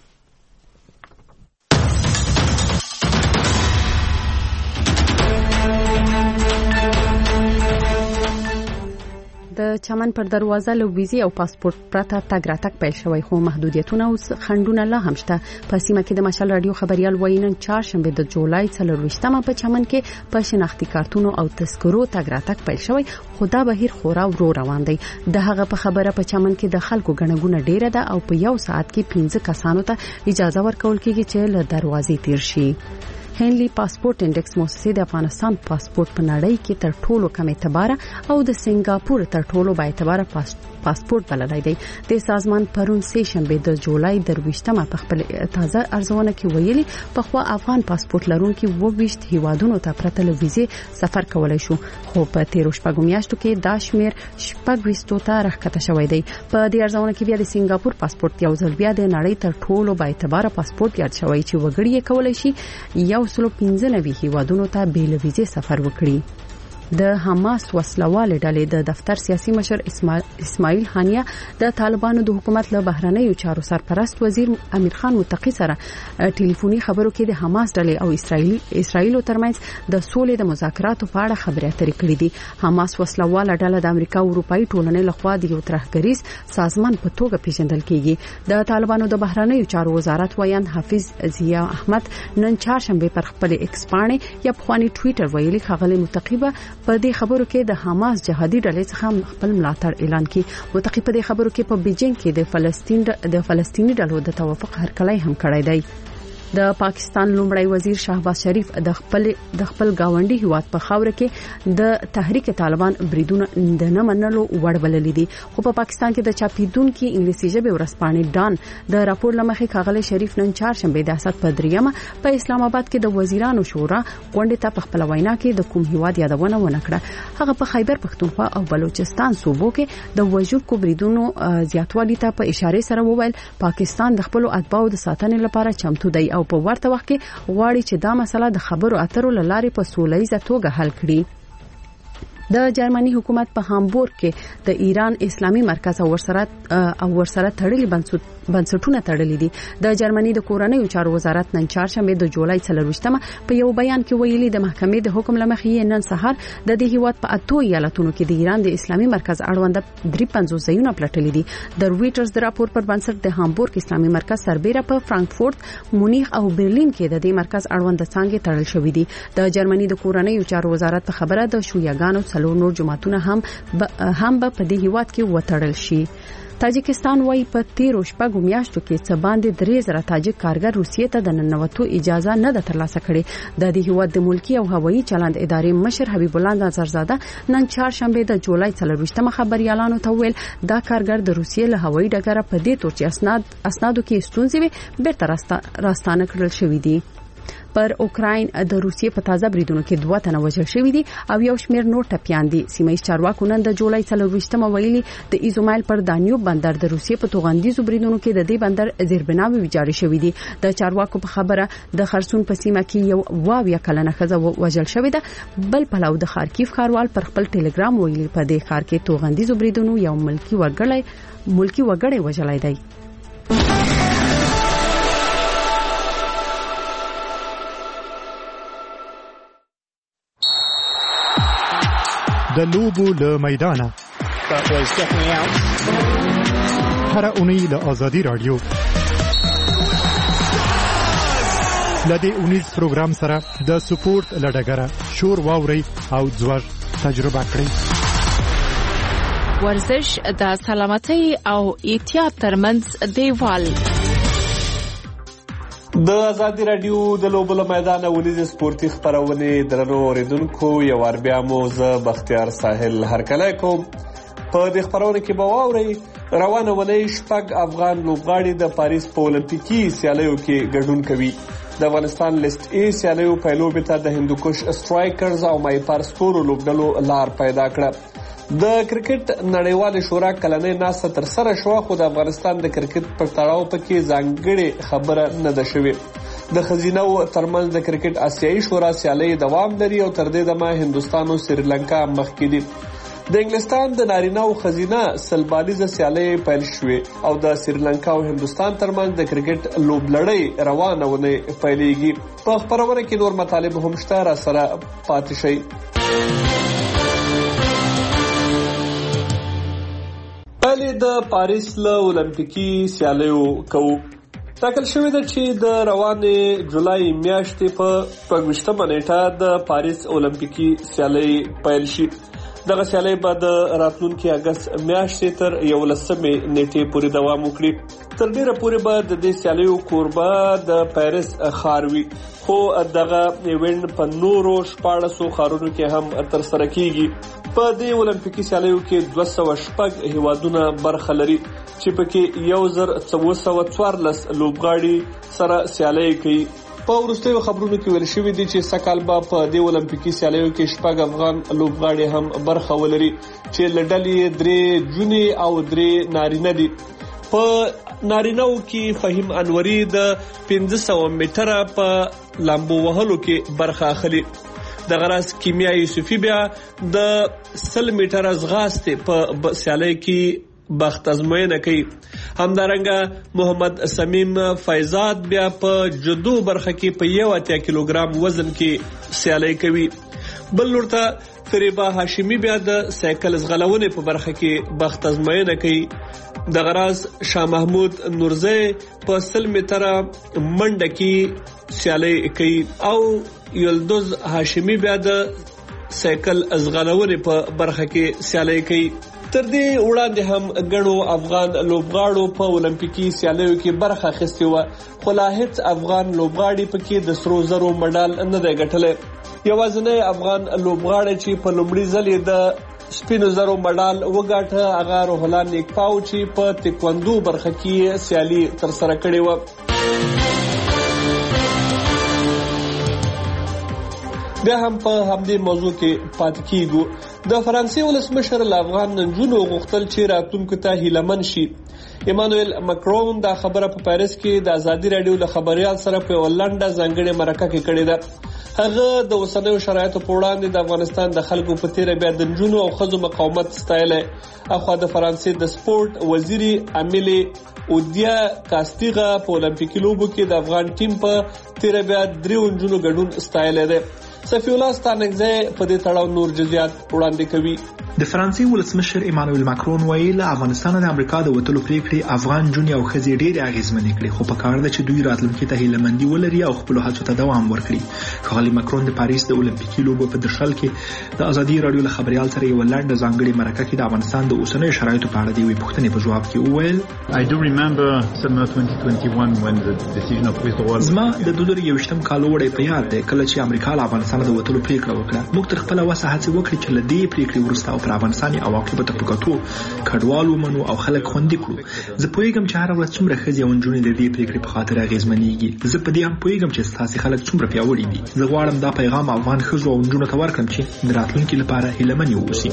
د چمن پر دروازه له ویزې او پاسپورت پرته تګ راتګ پیل شوی، خو محدودیتونه او خنډونه لا هم شته. په سیمه کې د مشال رادیو خبريال وایي نن چهارشنبه د جولای 24مه په چمن کې په شناختی کارتونو او تذکرو تګ راتګ پیل شوی، خو دا بهیر خورا ورو روان دی. د هغه په خبره په چمن کې د خلکو ګڼګونه ډیره ده او په یو ساعت کې 15 کسانو ته اجازه ورکول کیږي چې له دروازې تیر شي. هنلی پاسپورت انډیکس موسسه د افغانستان پاسپورت په نړۍ کې تر ټولو کم اعتبار او د سنگاپور تر ټولو با اعتبار پاسپورت بللای دی. د سازمان پرون سه شنبه د جولای 23مه په خپل تازه ارزونه کې ویلي په خوا افغان پاسپورت لرونکي 22 هیوادونو ته پرته له ویزې سفر کولای شو، خو په 13 شپږو میاشتو کې دا شمیر 26 ته راکته شوی دی. په دې ارزونه کې بیا د سنگاپور پاسپورت یو ځل بیا د نړۍ تر ټولو با اعتبار پاسپورت یاد شوی چې وګړي یې کولای شي 115 هیوادونو ته بې له ویزې سفر وکړي. د حماس وسلوال ډلې د دفتر سیاسي مشر اسماعیل هانیه د طالبانو د حکومت له بهرنیو چارو سرپرست وزیر امیر خان متقی سره ټلیفوني خبرو کې د حماس ډلې او اسرایل ترمنځ د سولې د مذاکراتو په اړه خبرې اترې کړې دي. حماس وسلوال ډله د امریکا او اروپאי ټولنې لخوا د یو ترهګریز سازمان په توګه پیژندل کیږي. د طالبانو د بهرنیو چارو وزارت ویان حافظ ضیا احمد نن چهارشنبه پر خپل ایکس باندې یا پخوانی ټوئیټر ویلي خغلی متقیبه په دې خبرو کې د حماس جهادي ډلې څخه خپل ملاتړ اعلان کړي. متقی په دې خبرو کې په بیجینګ کې د فلسطیني ډلو د توافق هرکلی هم کړی دی. د پاکستان لومړی وزیر شهباز شریف د خپل گاونډي هیواد په خاور کې د تحریک طالبان بریدونه د نه منلو وړ بللي دي، خو په پاکستان کې د چاپیدونکو انګلیسي ژبه ورسپانې ډان د راپور لمخې کاغله شریف نن چهارشنبه د اسد په دریمه په اسلام آباد کې د وزیرانو شورا غونډه ته په خپل وینا کې د کوم هیواد یادونه ونکړه. هغه په خیبر پختونخوا او بلوچستان صوبو کې د وژونکو بریدونو زیاتوالي ته په اشاره سره وویل پاکستان د خپل اتباعو د ساتنې لپاره چمتو دی او په ورته وخت کې غواړي چې دا مسله د خبرو اترو لارې په سولهییزه توګه حل کړي. د جرمني حکومت په هامبورګ کې د ایران اسلامي مرکز او ورسره تړلي بنسټونه تړلي دي. د جرمني د کورنیو چارو وزارت نن چهارشنبه د جولای 24مه په یو بیان کې ویلي د محکمې د حکم لمخې نن سهار د دې هیواد په 8 ایالتونو کې د ایران د اسلامي مرکز اړوند 53 ځایونه پلټلي دي. د رويټرز د راپور پر بنسټ د هامبورګ اسلامي مرکز سربېره په فرانکفورت، مونیخ او برلین کې د دې مرکز اړوند څنګه تړل شوې دي. د جرمني د کورنیو چارو وزارت په خبره د شویاګانو نور جماعتونه هم په دې هیواد کې وتړل شي. تاجکستان وايي په 13 شپږو میاشتو کې څه باندې 3000 تاجک کارګر روسیې ته د ننوتو اجازه نه ده ترلاسه کړې. د دې هیواد د ملکی او هوایي چلند ادارې مشر حبیب الله نظرزاده نن چهارشنبه د جولای 24مه خبريالانو ته ویل دا کارګر د روسیې له هوایي ډګره په دې تور چې اسنادو کې ستونزې بیرته راستانه کړل شوې دي. پر اوکراین د روسیې په تازه بریدونو کې 2 تنه وژل شوي دي او یو شمیر نور ټپیان دي. سیمایي چارواکو نن د جولای 24مه ویلي د ایزومایل پر دانیوب بندر د روسیې په توغندیزو بریدونو کې د دې بندر زیربناوي ویجاړې شوې دي. د چارواکو په خبره د خرسون په سیمه کې یو 22 کلنه ښځه وژل شوې ده. بل پلاو د خارکیف ښاروال پر خپل ټلګرام ویلي په دې ښار کې توغندیزو بریدونو یو ملکی وګړی وژلای دی. د لوبو له میدانه هر اونۍ له آزادي رادیو لدې اونیز پروګرام سره د سپورت لډګره شور واوري او ځوړ تجربه کړئ. ورزش د سلامتۍ او احتیاط ترمنځ دیوال. د ازادي رادیو د لوبو له میدانه ولید سپورتي خبرونه درنو اوریدونکو یو ور بیا مو زه بختیار ساحل هرکلی کوم. په دې خبرونه کې به واورئ روانه ونې شپږ افغان لوبغاړي د پاریس په اولمپیکي سیالیو کې ګډون کوي. د افغانستان لیست ای سیالیو په لوبې ته د هندوکش سټرایکرز او مایپر سپورو لوبډلو لار پیدا کړه. د کرکټ نړیوال شورا کلنۍ ناسته تر سره شو، خو د افغانستان د کرکټ پر تړاو پکې ځانګړې خبره نه ده شوې. د خزینو ترمنځ د کرکټ آسیایي شورا سیالۍ دوام لري او تر دې دمه هندوستان او سریلانکا مخکې دي. د انګلستان د نارینه او خزینه سلبالیزه سیالۍ پیل شوې او د سریلانکا او هندوستان ترمنځ د کرکټ لوبلړۍ روانه ونه پیلېږي. په خبرونه کې نور مطالب هم شته، را سره پاتې شئ. پهلې د پاریس له اولمپیکي سیالیو کوو. ټاکل شوې ده چې د روانې جولای میاشتې په 25مه نیټه د پاریس اولمپیکي سیالۍ پیل شي. دغه سیالۍ به د راتلونکي اگست میاشتې تر 11مې نیټې پورې دوام وکړي. تر ډیره پورې به د دې سیالیو کوربه د پاریس ښار وي، خو دغه ایونت په نورو 14 ښارونو کې هم تر سره کیږي. په دې اولمپیکي سیالیو کې 206 هیوادونه برخه لري چې پکې 1414 لوبغاړي سره سیالۍ کوي. په وروستیو خبرونو کې ویل شوی دی چې سکهال به په دې اولمپیکي سیالیو کې 6 افغان لوبغاړي هم برخه ولري چې لډلې 3 جونې او 3 نارینه دي. په نارینه‌و کې فهیم انوري د 1500 میټره په لامبو وهلو کې برخه اخلي. د غراس کیمیا یوسفی بیا د 100 میټره ځغاستې په سیالۍ کې بخت ازموینه کوي. همدارنګه محمد سمیم فیضات بیا په جدو برخه کې په 80 کیلوګرام وزن کې سیالۍ کوي. بل لورته فریبا هاشمی بیا د سایکل ځغلونې په برخه کې بخت ازموینه کوي. د غراس شاه محمود نورزی په 100 میټره منډه کې سیالۍ کوي او یلدوز هاشمی بیا د سایکل ځغلونې په برخه کې سیالۍ کوي. تر دې وړاندې هم غنو افغان لوبغاړو په اولمپیکي سیالیو کې برخه اخیستې و، خو لا هیڅ افغان لوبغاړي پکې د سرو زرو مډال نه دی ګټلی. یوازینی افغان لوبغاړی چې په لومړي ځل د سپینو زرو مډال وګاټه هغه روح الله نیکپاو چې په تکواندو برخه کې سیالي تر سره کړې و. بیا هم په همدې موضوع کې پاتې کیږو. د فرانسې ولسمشر افغان نجونو غوښتل چې راتلونکو ته هیلمن شي. ایمانوئل ماکرون دا خبره په پاریس کې د ازادي رادیو له خبريال سره په ولنډه ځانګړې مرکه کې کړې ده. هغه د اوسنیو شرایطو په وړاندې د افغانستان د خلکو په تیره بیا د نجونو او ښځو مقاومت ستایلی. اخوا د فرانسې د سپورت وزیري امیلی اودیا کاستیغه په اولمپیکي لوبو کې د افغان ټیم په تیره بیا 3 نجونو ګډون ستایلی دی. صفی الله ستانکزی په دې تړاو نور جزئیات وړاندې کوي. د فرانسې ولسمشر ایمانوئل ماکرون ویل افغانستان د امریکا د وټلو پریکړې افغان جونې او ښځې ډېرې اغیزمنې کړې، خو په کار ده چې دوی راتلونکي ته هیلهمندي ولري او خپل هڅو ته دوام ورکړي. ښاغلي ماکرون د پاریس د اولمپیکي لوبو په درشل کې د ازادي رادیو له خبريال سره یو لنډه ځانګړې مرکه کې د افغانستان د اوسنیو شرایطو په اړه د یوې پوښتنې په جواب کې وویل I do remember summer 2021 when the decision of withdrawal زما د 2021 کال وړي په یاد دی کله چې امریکا له افغانستان د وټلو پریکړه وکړه. موږ تر خپل وسه هڅه وکړې چې له دې پریکړې وروسته او پر افغانستان عواقب ته په کتو کډوال ومنو او خلک خوندي کړو. زه پوهیږم چې هر ورځ څومره ښځې او نجونې د دې پریکړې په خاطر اغیزمنېږي. زه په دې هم پوهیږم چې ستاسې خلک څومره پیاوړي دي. زه غواړم دا پیغام افغان ښځو او نجونو ته ورکړم چې د راتلونکي لپاره هیلهمنې واوسي.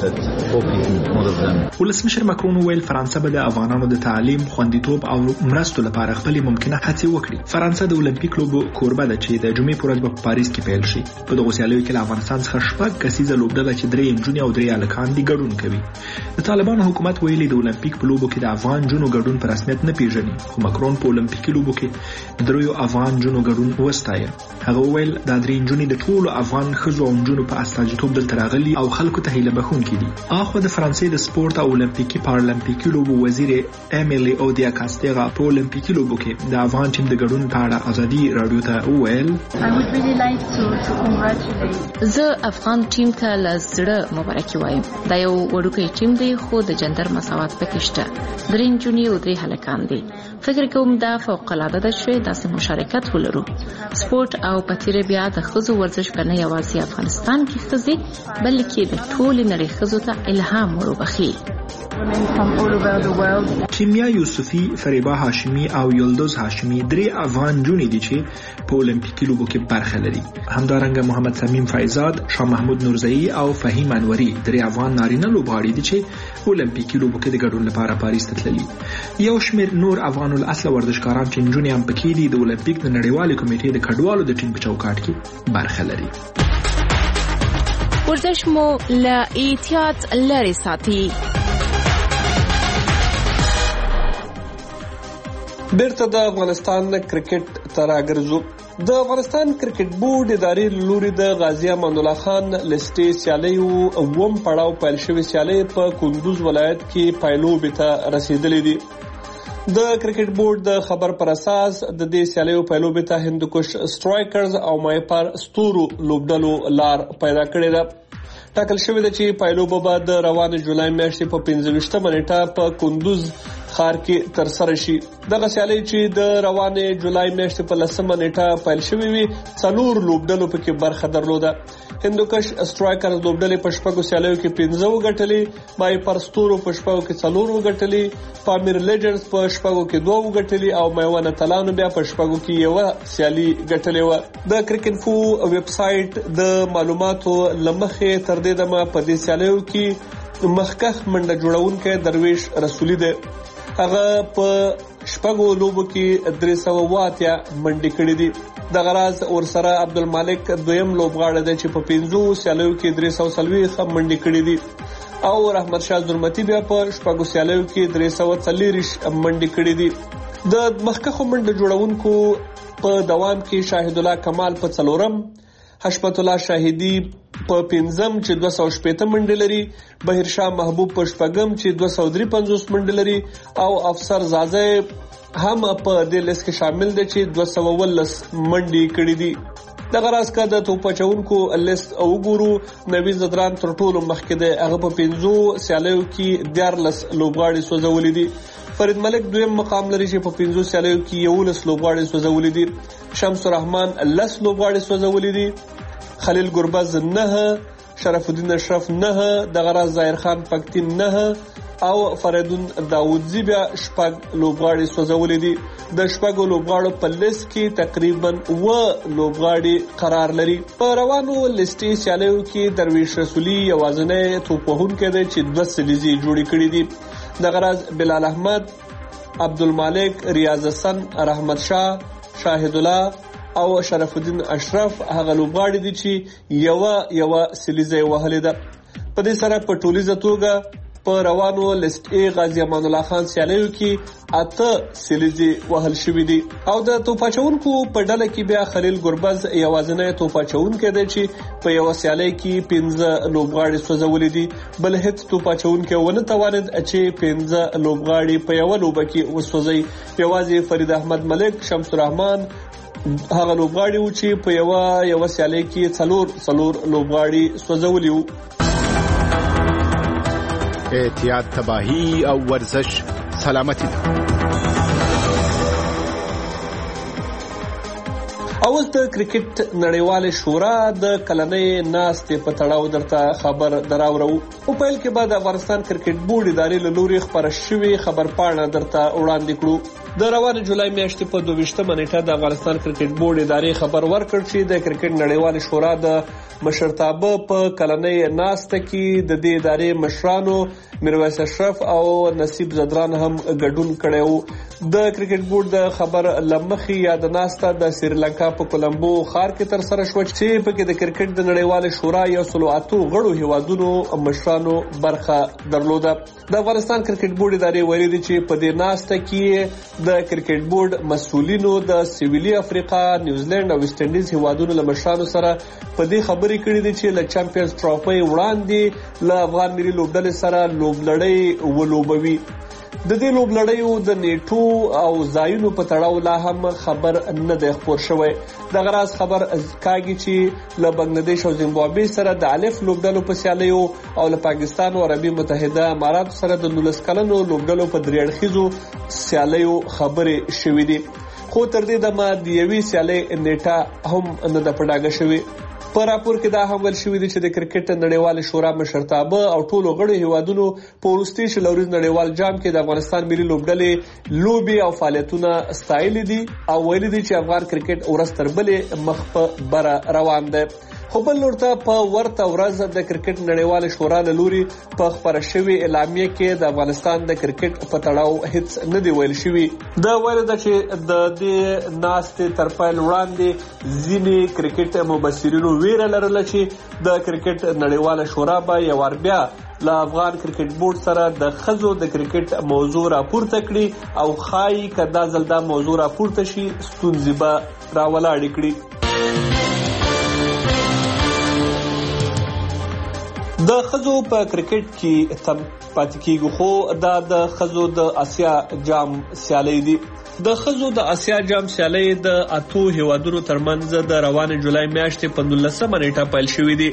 ولسمشر ماکرون ویل فرانسه به د افغانانو د تعلیم، خوندیتوب او مرستو لپاره خپلې ممکنه هڅې وکړي. فرانسه د اولمپیک لوبو کوربه ده چې د جمعې په ورځ په پاریس کې پیل شي. په دغو سیالیو کې له افغانستان څخه 6 کسیزه لوبډله چې 3 نجونې او 3 هلکان دي ګډون کوي. د طالبانو حکومت ویلي د اولمپیک په لوبو کې د افغان جونو ګډون په رسمیت نه پیژني، خو ماکرون په اولمپیکي لوبو کې 3 افغان جونو ګډون وستایه. هغه ویل دا 3 نجونې د ټولو افغان ښځو او نجونو په استازیتوب دلته راغلي او خلکو ته هیله بښونکي دي. اخوا د فرانسې د سپورت او اولمپیکي پارالمپیکي لوبو وزیر امیلی اودیا کاستیغا په اولمپیکي لوبو کې د افغان ټیم د ګډون په اړه ازادي رادیو ته وویل I would really like to زه افغان ټیم ته له زړه مبارکي وایم. دا یو وړوکی ټیم دی خو د جندر مساوات پکې شته. 3 نجونې او 3 هلکان دي. فکر کوم دا فوق العاده ده چې داسې مشارکت ولرو. سپورت او پتیره بیا د ښځو ورزش په نه یوازې افغانستان کې ښځې بلکې د ټولې نړۍ ښځو ته الهام وربخښي. کیمیا یوسفی، فریبا هاشمی او یلدوز هاشمی 3 افغان جونې دي چې په اولمپیکي لوبو کې برخه لري. همدارنګه محمد سمیم فیضاد، شاه محمود نورزئی او فهیم انوري 3 افغان نارینه لوبغاړي دي چې اولمپیکي لوبو کې د ګډون لپاره پاریس ته تللي. یو شمېر نور افغان الاصل ورزشکاران چې نجونې هم پکې دي د اولمپیک د نړیوالې کمیټې د کډوالو د ټیم په چوکاټ کې برخه لري. ورزش مو له احتیاط لرې ساتي. بیرته د افغانستان کرکټ ته راګرځو. د افغانستان کرکټ بورډ ادارې له لوري د غازي امان الله خان لستې سیالیو اوم پړاو پیل شوې سیالۍ په کندوز ولایت کې پایلوبې ته رسیدلې دي. د کرکټ بورډ د خبر پر اساس د دې سیالیو پایلوبې ته هندوکش سټرایکرز او مایپار ستورو لوبډلو لار پیدا کړې ده. ټاکل شوې ده چې پایلوبه به د روانه جولای میاشتې په 25مه نیټه په کندوز ښار کې تر سره شي. دغه سیالۍ چې د روانه جولای میاشتې په 10مه نیټه پیل شوې وي 4 لوبډلو پکې برخه درلوده. هندوکش سټرایکرز لوبډلې په 6 سیالیو کې 15 وګټلې، مایپر ستورو په 6 کې 4 وګټلې، پامیر لیجنډز په 6 کې 2 وګټلې او میوانه تلانو بیا په 6 کې 1 سیالي ګټلې و. د کرکټ فو ویب سټ د معلوماتو لمخې تر دې دمه په دې سیالیو کې مخکخ منډه جوړونکي درویش رسولي ده. هغه په 6 لوبو کې 380 منډې کړې دي. د غراز ورسره عبدالمالک دویم لوبغاړی دی چې په 15 سیالیو کې 340 منډې کړې دي او رحمت شاه زرمتی بیا په 6 سیالیو کې 340 منډې کړې دي. د مخکخو منډه جوړونکو په دوام کې شاهد الله کمال په 4م، حشمت الله شاهدی په 5م چې 280 منډې لري، بهیر شاه محبوب په 6م چې 253 منډې لري او افسر زازه هم په دې لیست کې شامل دي چې 219 منډې کړې دي. د غراس کا د توپچونکو لیست او ګورو نوی زدران تر ټولو مخکې دی. هغه په 15 سیالیو کې 14 لوبغاړي سوځولې دي. فرید ملک دویم مقام لري چې په 15 سیالیو کې 11 لوبغاړي سوځولې دي. شمس الرحمن 10 لوبغاړي سوځولې دي. خلیل ګربز 9، شرف الدین اشرف 9، د غراس ظاهر خان پکتین 9 او فریدون داودزی بیا 6 لوبغاړي سوځولې دي. د 6 لوبغاړو په لیست کې تقریبا 9 لوبغاړي قرار لري. په روانو لیستي سیالیو کې درویش رسولي یوازنی توپوهونکی دی چې 2 سلیزي جوړې کړې دي. د غراز بلال احمد، عبدالمالک، ریاض حسن، رحمت شاه، شاهد الله او شرف الدین اشرف هغه لوبغاړي دي چې یو سلیزي وهلې ده. په دې سره په ټولیزه توګه په روانو لیست ای غازی امان الله خان سیالیو کې 8 سلیزي وهل شوې دي او د توپاچونکو په ډله کې بیا خلیل ګربز یوازنی توپاچونکی دی چې په یو سیالۍ کې 15 لوبغاړي سوځولې دي. بل هیڅ توپاچونکی ونه توانید چې 15 لوبغاړي په یو لوبه کې وسوځي. یوازې فرید احمد ملک، شمس الرحمن هغه لوبغاړي و چې په یو سیالۍ کې 4 لوبغاړي سوځولي وو. احتیاط تباہی او ورزش سلامتی ده. اوس د کرکټ نړیواله شورا د کلنۍ ناستې په تړاو درته خبر دراوړو. په پیل کې بعد افغانستان کرکټ بورډ ادارې له لوري خبره شوې خبرپاڼه درته وړاندې کړو. د روانه جولای میاشتې په 22مه نیټه د افغانستان کرکټ بورډ ادارې خبر ورکړ چې د کرکټ نړیواله شورا د مشرتابه په کلنۍ ناسته کې د دې ادارې مشرانو میرویس اشرف او نصیب زدران هم ګډون کړی وو. د کرکټ بورډ د خبر لمخې یاد ناسته د سریلانکا په کولمبو ښار کې تر سره شو چې پکې د کرکټ د نړیواله شورا 108 غړو هیوادونو مشرانو برخه درلوده. د افغانستان کرکټ بورډ ادارې ویلي دي چې په دې ناسته کې د کرکټ بورډ مسؤلینو د سویلي افریقا، نیوزیلند او ویسټ انډیز هیوادونو له مشرانو سره په دې خبرې کړې دي چې له چمپیونز ټرافي وړاندې له افغان ملي لوبډلې سره لوبلړۍ ولوبوي. د دې لوبلړیو د نیټو او ځایونو په تړاو لا هم خبر نه دی خپور شوی. دغه راز خبر کاږي چې له بنگلاديش او زیمبابوې سره د الف لوبډلو په سیالیو او له پاکستان او عربي متحده اماراتو سره د 19 کلنو لوبډلو په درې اړخیزو سیالیو خبرې شوې دي. خو تر دې دمه د یوې سیالۍ نیټه هم نه ده په ډاګه شوې. په راپور کې دا هم ویل شوی دی چې د کرکټ نړیوال شورا مشرتابه او ټولو غړو هیوادونو په وروستي شلوريز نړیوال جام کې د افغانستان ملي لوبډلې لوبي او فعالیتونه ستایل دي او ویل دي چې افغان کرکټ ورځ تر بلې مخ په بره روان دی. خو بل لورته په ورته ورځ د کرکټ نړیوال شورا له لوري په خبره شوی اعلامیه کې د افغانستان د کرکټ په تړاو هیڅ نه دی ویل شوی. دا ویل ده چې د دې ناستې تر پیل وړاندې ځینې کرکټ مبصرینو ویره لرله چې د کرکټ نړیواله شورا به یو ور بیا له افغان کرکټ بورډ سره د خزو د کرکټ موضوع راپورته کړي او خای کدا زلدا موضوع راپورته شي ستونزې به راولاړ کړي. د خزو په کرکټ کې تم پاتې کیږي خو دا د خزو د آسیا جام سیالي دي. د خزو د آسیا جام سیالي د اتو هیوادونو ترمنځ د روان جولای میاشتې په 19 نیټه پیل شوې دي.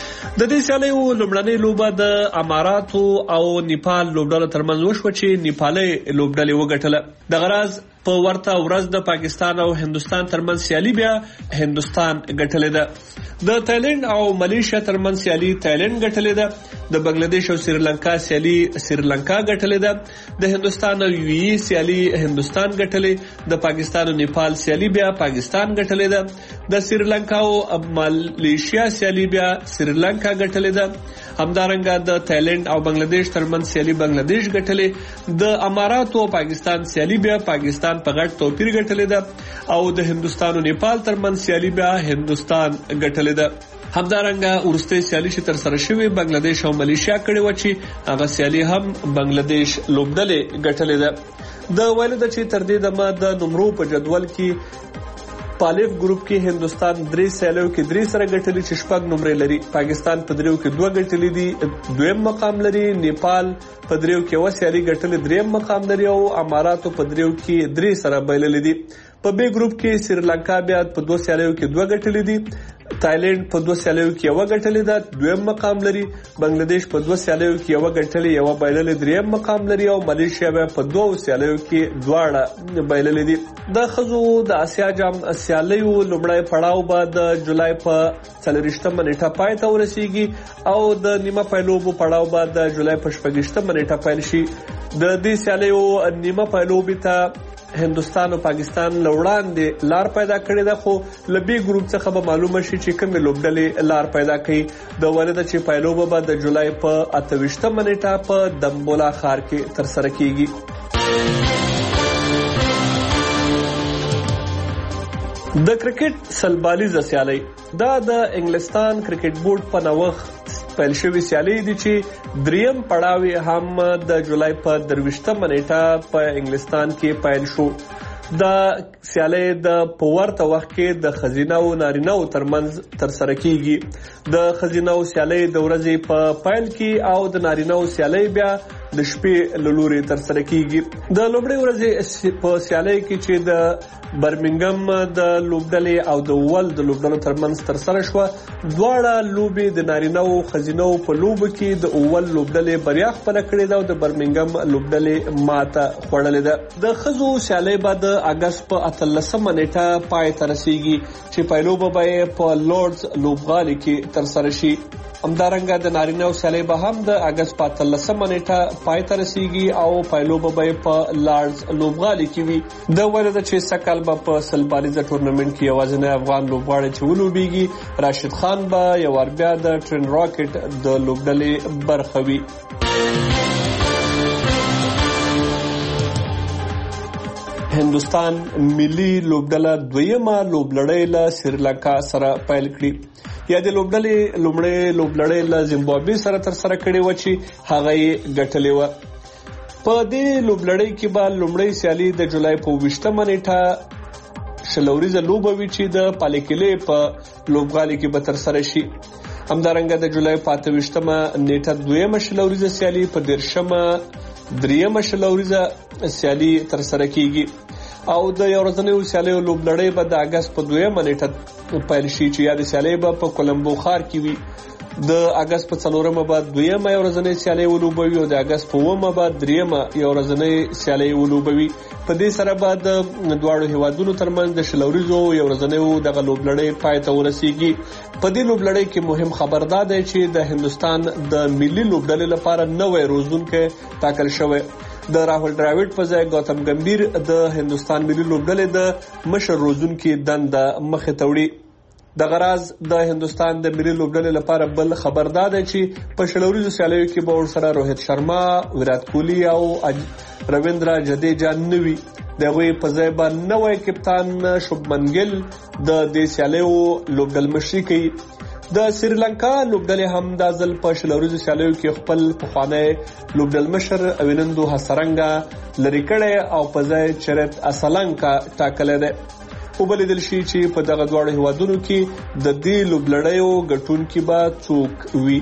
د دې سیالي لومړنۍ لوبه د اماراتو او نیپال لوبډلو ترمنځ وشوه چې نیپالي لوبډلې وګټله. د غراز په ورته ورځ د پاکستان او هندستان ترمنځ سیالي بیا هندستان ګټلې ده. د تایلند او ملیشیا ترمنځ سیالي تایلند ګټلې ده. د بنگلاديش او سریلانکا سیالي سریلانکا ګټلې ده. د هندستان او یو ای سیالي هندستان ګټلې. د پاکستان او نیپال سیالي بیا پاکستان ګټلې ده. د سریلانکا او ملیشیا سیالي بیا سریلانکا ګټلې ده. همدارنګه د تایلند او بنگلاديش ترمنځ سیالي بنگلاديش ګټلې. د اماراتو او پاکستان سیالي بیا پاکستان په غټ توپیر ګټلې ده او د هندستان او نیپال ترمنځ سیالي بیا هندستان ګټلې ده. همدارنګه ورسته سیالي چې تر سره شوی بنگلاديش او ملیشیا کړي و چې هغه سیالي هم بنگلاديش لوبډلې ګټلې ده. د ویل د چې تر دې دمه د نمرو په جدول کې پالیف ګروپ کې هندستان 3 سیالیو کې 3 سره ګټلې چې شپږ نمرې لري. پاکستان په 3 کې 2 ګټلې دي، دویم مقام لري. نیپال په 3 کې 1 سیالي ګټلې، دریم مقام لري او اماراتو په 3 کې 3 سره بایللې دي. په بی ګروپ کې سریلانکا بیا په 2 سیالیو کې 2 ګټلې دي. تایلند په 2 سیالیو کې 1 ګټلې ده، دویم مقام لري. بنگلاديش په 2 سیالیو کې 1 ګټلې، 1 بایللې، دریم مقام لري او ملیشیا بیا په 2 سیالیو کې 2 بایللې دي. د خزو د آسیا جام سیالیو لومړی پړاو به د جولای په 24 نیټه پای ته ورسیږي او د نیمه پایلوبو پړاو به د جولای په 26 نیټه پیل شي. د دې سیالیو نیمه پایلوبې ته هندستان او پاکستان لوړاندې لار پیدا کړې ده، خو لبي ګروپ څخه به معلومه شي چې کوم لوبډلې لار پیدا کړي. د ولید چې پایلوبه به د جولای په 28 نیټه په دمبولا ښار کې تر سره کیږي. د کرکټ سلبالیزه سیالي دا د انګلستان کرکټ بورډ په نوښت پیل شوی سیالي دي چې دریم پړاوی هم د جولای په 23 نیټه په انګلستان کې پیل شو. د سیالي د پورته وخت کې د خزینه او نارینه ترمنځ تر سره کیږي. د خزینه او سیالي د ورځې په پیل کې او د نارینه او سیالي بیا د شپې لوري تر سره کیږي. د لومړۍ ورځې په سیالي کې چې د برمنګم د لوبډلې او د ول د لوبډلو ترمنځ تر سره شو، دواړه لوبې د نارینه او خزینه په لوب کې د اول لوبډلې بریا خپل کړې ده او د برمنګم لوبډلې ماته خوړلې ده. د خزو سیالي بعد اگست په 13 نیټه پای ته رسیږي چې پایلوبه به په لورډز لوبغالي کې تر سره شي. همدارنګه د نارینه او سیالي به هم د اگست په 13 نیټه پای ته رسیږي او پایلوبه به په لارډز لوبغالي کې وي. د ولید چې سکل به په سلبالیزه ټورنمنت کې یوازینی افغان لوبغاړی چې ولوبېږي راشد خان به یو ور بیا د ټرین راکټ د لوبډلې برخه وي. هندستان ملي لوبډله دویمه لوبلړۍ له سریلانکا سره پیل کړي. یا د لوبډلې لومړی لوبلړۍ له زیمبابوې سره تر سره کړې و چې هغه یې ګټلې و. په دې لوبلړۍ کې به لومړی سیالي د جولای په 20 نیټه شلوریزه لوبه وي چې د پالیکلې په لوبغالي کې به تر سره شي. همدارنګه د جولای په 28 نیټه دویمه شلوریزه سیالي په 13 دریمه شلوریزه سیالي تر سره کیږي او د یو ورځنیو سیالیو لوبلړۍ به د اگست په 2 نیټه پیل شي چې یاد سیالي به په کولمبو ښار کې وي. د اگست په 4مه به 2مه یو ورځنۍ سیالي ولوبوي او د اگست په 9مه به 3مه یو ورځنۍ سیالي ولوبوي. په دې سره به د دواړو هیوادونو ترمنځ د شلوریزو یو ورځنیو د لوبلړۍ پای ته ورسیږي. په دې لوبلړۍ کې مهم خبر دا دی چې د هندستان د ملي لوبډلې لپاره نوې روزونکو ټاکل شوی. د راهول ډراوډ په ځای گوتم گمبیر د هندستان ملي لوبډلې د مشر روزونکو دنده مخه توړي. د غراز د هندستان د ملي لوبډلې لپاره بل خبردار دی چې په شلوریزو سیالیو کې به ورسره روهیت شرما، ویرات کوهلی او رویندرا جډیجا نوي. دغه په ځای باندې نوې کپتان شوبمن ګیل د دې سیالیو لوبډل مشري کوي. د سریلانکا لوبډلې هم د ځل په شلوریزو سیالیو کې خپل پخوانی لوبډل مشر اوینندو حسرنګا لری کړي او په ځای چرت اسلانکا ټاکل دی. وبلیدل شي چې په دغه دواړو هیوادونو کې د دې لوبلړیو ګټونکي به څوک وي.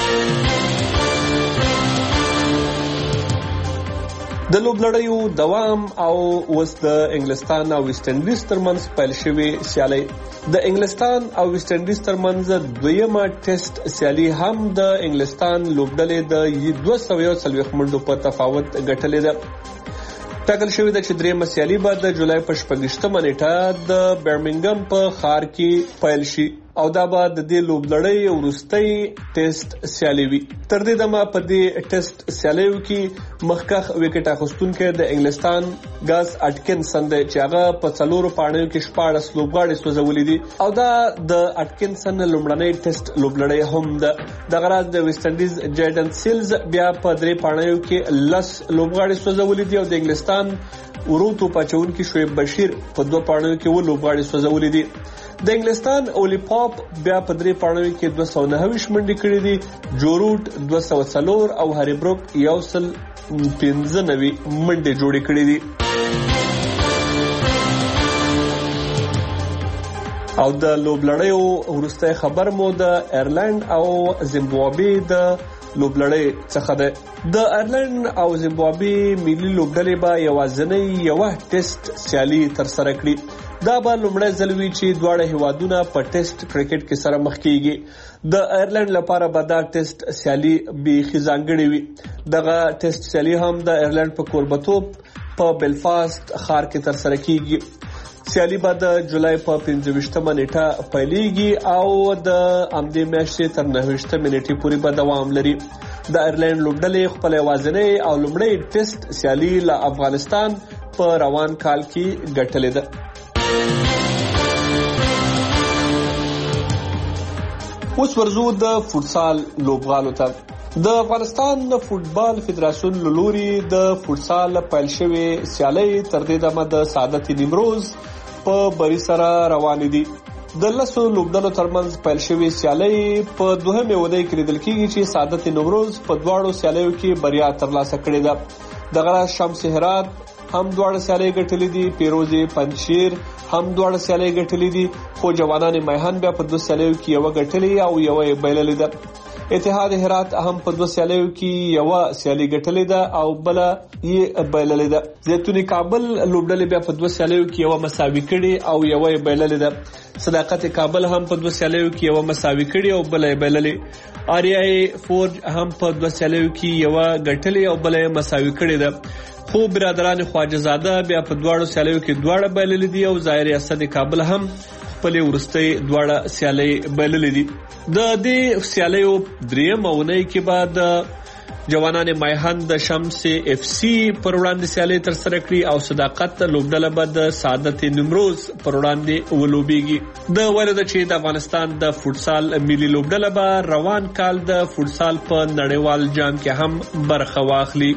د لوبلړیو دوام او وس د انګلستان او ویسټ انډیز ترمنځ پیل شوی سیالي. د انګلستان او ویسټ انډیز ترمنځ دویمه ټیسټ سیالي هم د انګلستان لوبډلې د 240 منډو په تفاوت ګټلې ده. ټاکل شوی ده چې درېمه سیالي به د جولای په 28مه نیټه د برمنګم په ښار کې پیل شي او دا به د دې لوبلړۍ وروستۍ ټیسټ سیالي وي. تر دې دمه په دې ټیسټ سیالیو کې مخکښ وکټ اخیستونکی د انګلستان ګاز اټکنسن دی چې هغه په 4 پاڼو کې 14 لوبغاړي سوځولي دي او دا د اټکنسن لومړنۍ ټیسټ لوبلړۍ هم ده. د غراز د ویسټ انډیز جیډن سیلز بیا په 3 پاڼو کې 10 لوبغاړي سوځولي دي او د انګلستان ورونتو پچون کې شعیب بشیر په 2 پاڼو کې و لوبغاړي سوځولي دي. د انګلستان اولی پاپ بیا په 3 پاڼو کې 229 منډې کړې دي. جوروټ 204 او هری بروک 195 منډې جوړې کړې دي. او د لوبلړیو ورسته خبر مو د ایرلند او زیمبابوې د لوبلړۍ څخه ده. د ایرلند او زیمبابوې ملي لوبډلې به یوازینۍ یو ټیسټ سیالي تر سره کړي. دا به لومړی ځل وي چې دواړه هیوادونه په ټیسټ کرکټ کې سره مخ کیږي. د ایرلند لپاره به دا ټیسټ سیالي بیخي ځانګړې وي. دغه ټیسټ سیالي هم د ایرلند په کوربتوب په بلفاست ښار کې تر سره کیږي. سیالي به د جولای په 25مه نیټه پیلېږي او د امدې میاشتې تر 29مه نیټې پورې به دوام لري. د ایرلند لوبډلې خپل یوازینۍ او لومړی ټیسټ سیالي له افغانستان په روان کال کې ګټلې ده. اوس ورزو د فوتسال لوبغالو ته. د افغانستان فوتبال فدراسیون له لوري د فوتسال پیل شوی سیالي تر دې دمه د سعادت نیمروز په بری سره روان دي. د لسو لوبډلو ترمنځ پیل شوی سیالي په 2مه ودی کې لیدل کېږي چې سعادت نیمروز په دواړو سیالیو کې بریا ترلاسه کړې ده. دغه شمس هرات هم دواړه سیالي ګټلې دي. پیروزي پنځشیر هم دواړه سیالي ګټلې دي. خو جوانان میهن بیا په 2 سیالیو کې یو ګټلې او یو بایللې ده. اتحاد هرات هم په 2 سیالیو کې یو سیالي ګټلې ده او بل یې بایللې ده. زیتونی کابل لوبډلې بیا په 2 سیالیو کې یو مساوي کړي او یو بایللې ده. صداقت کابل هم په 2 سیالیو کې یو مساوي کړي او بل یې بایللې. آریای فورج هم په 2 سیالیو کې یو ګټلې او بل یې مساوي کړي ده. خو برادران خواجه زاده بیا په 2 سیالیو کې 2 بایللې دي او ظاهر اسد کابل هم خپل ورستۍ 2 سیالي بایللې دي. د دې سیالیو درېمه اونۍ کې بعد جوانان میهن د شمس اف سی پر وړاندې سیالي تر سره کړي او صداقت لوبډله به د سعادت نیمروز پر وړاندې ولوبېږي. د ولید چې د افغانستان د فوتسال ملي لوبډله به روان کال د فوتسال په نړیوال جام کې هم برخه واخلي.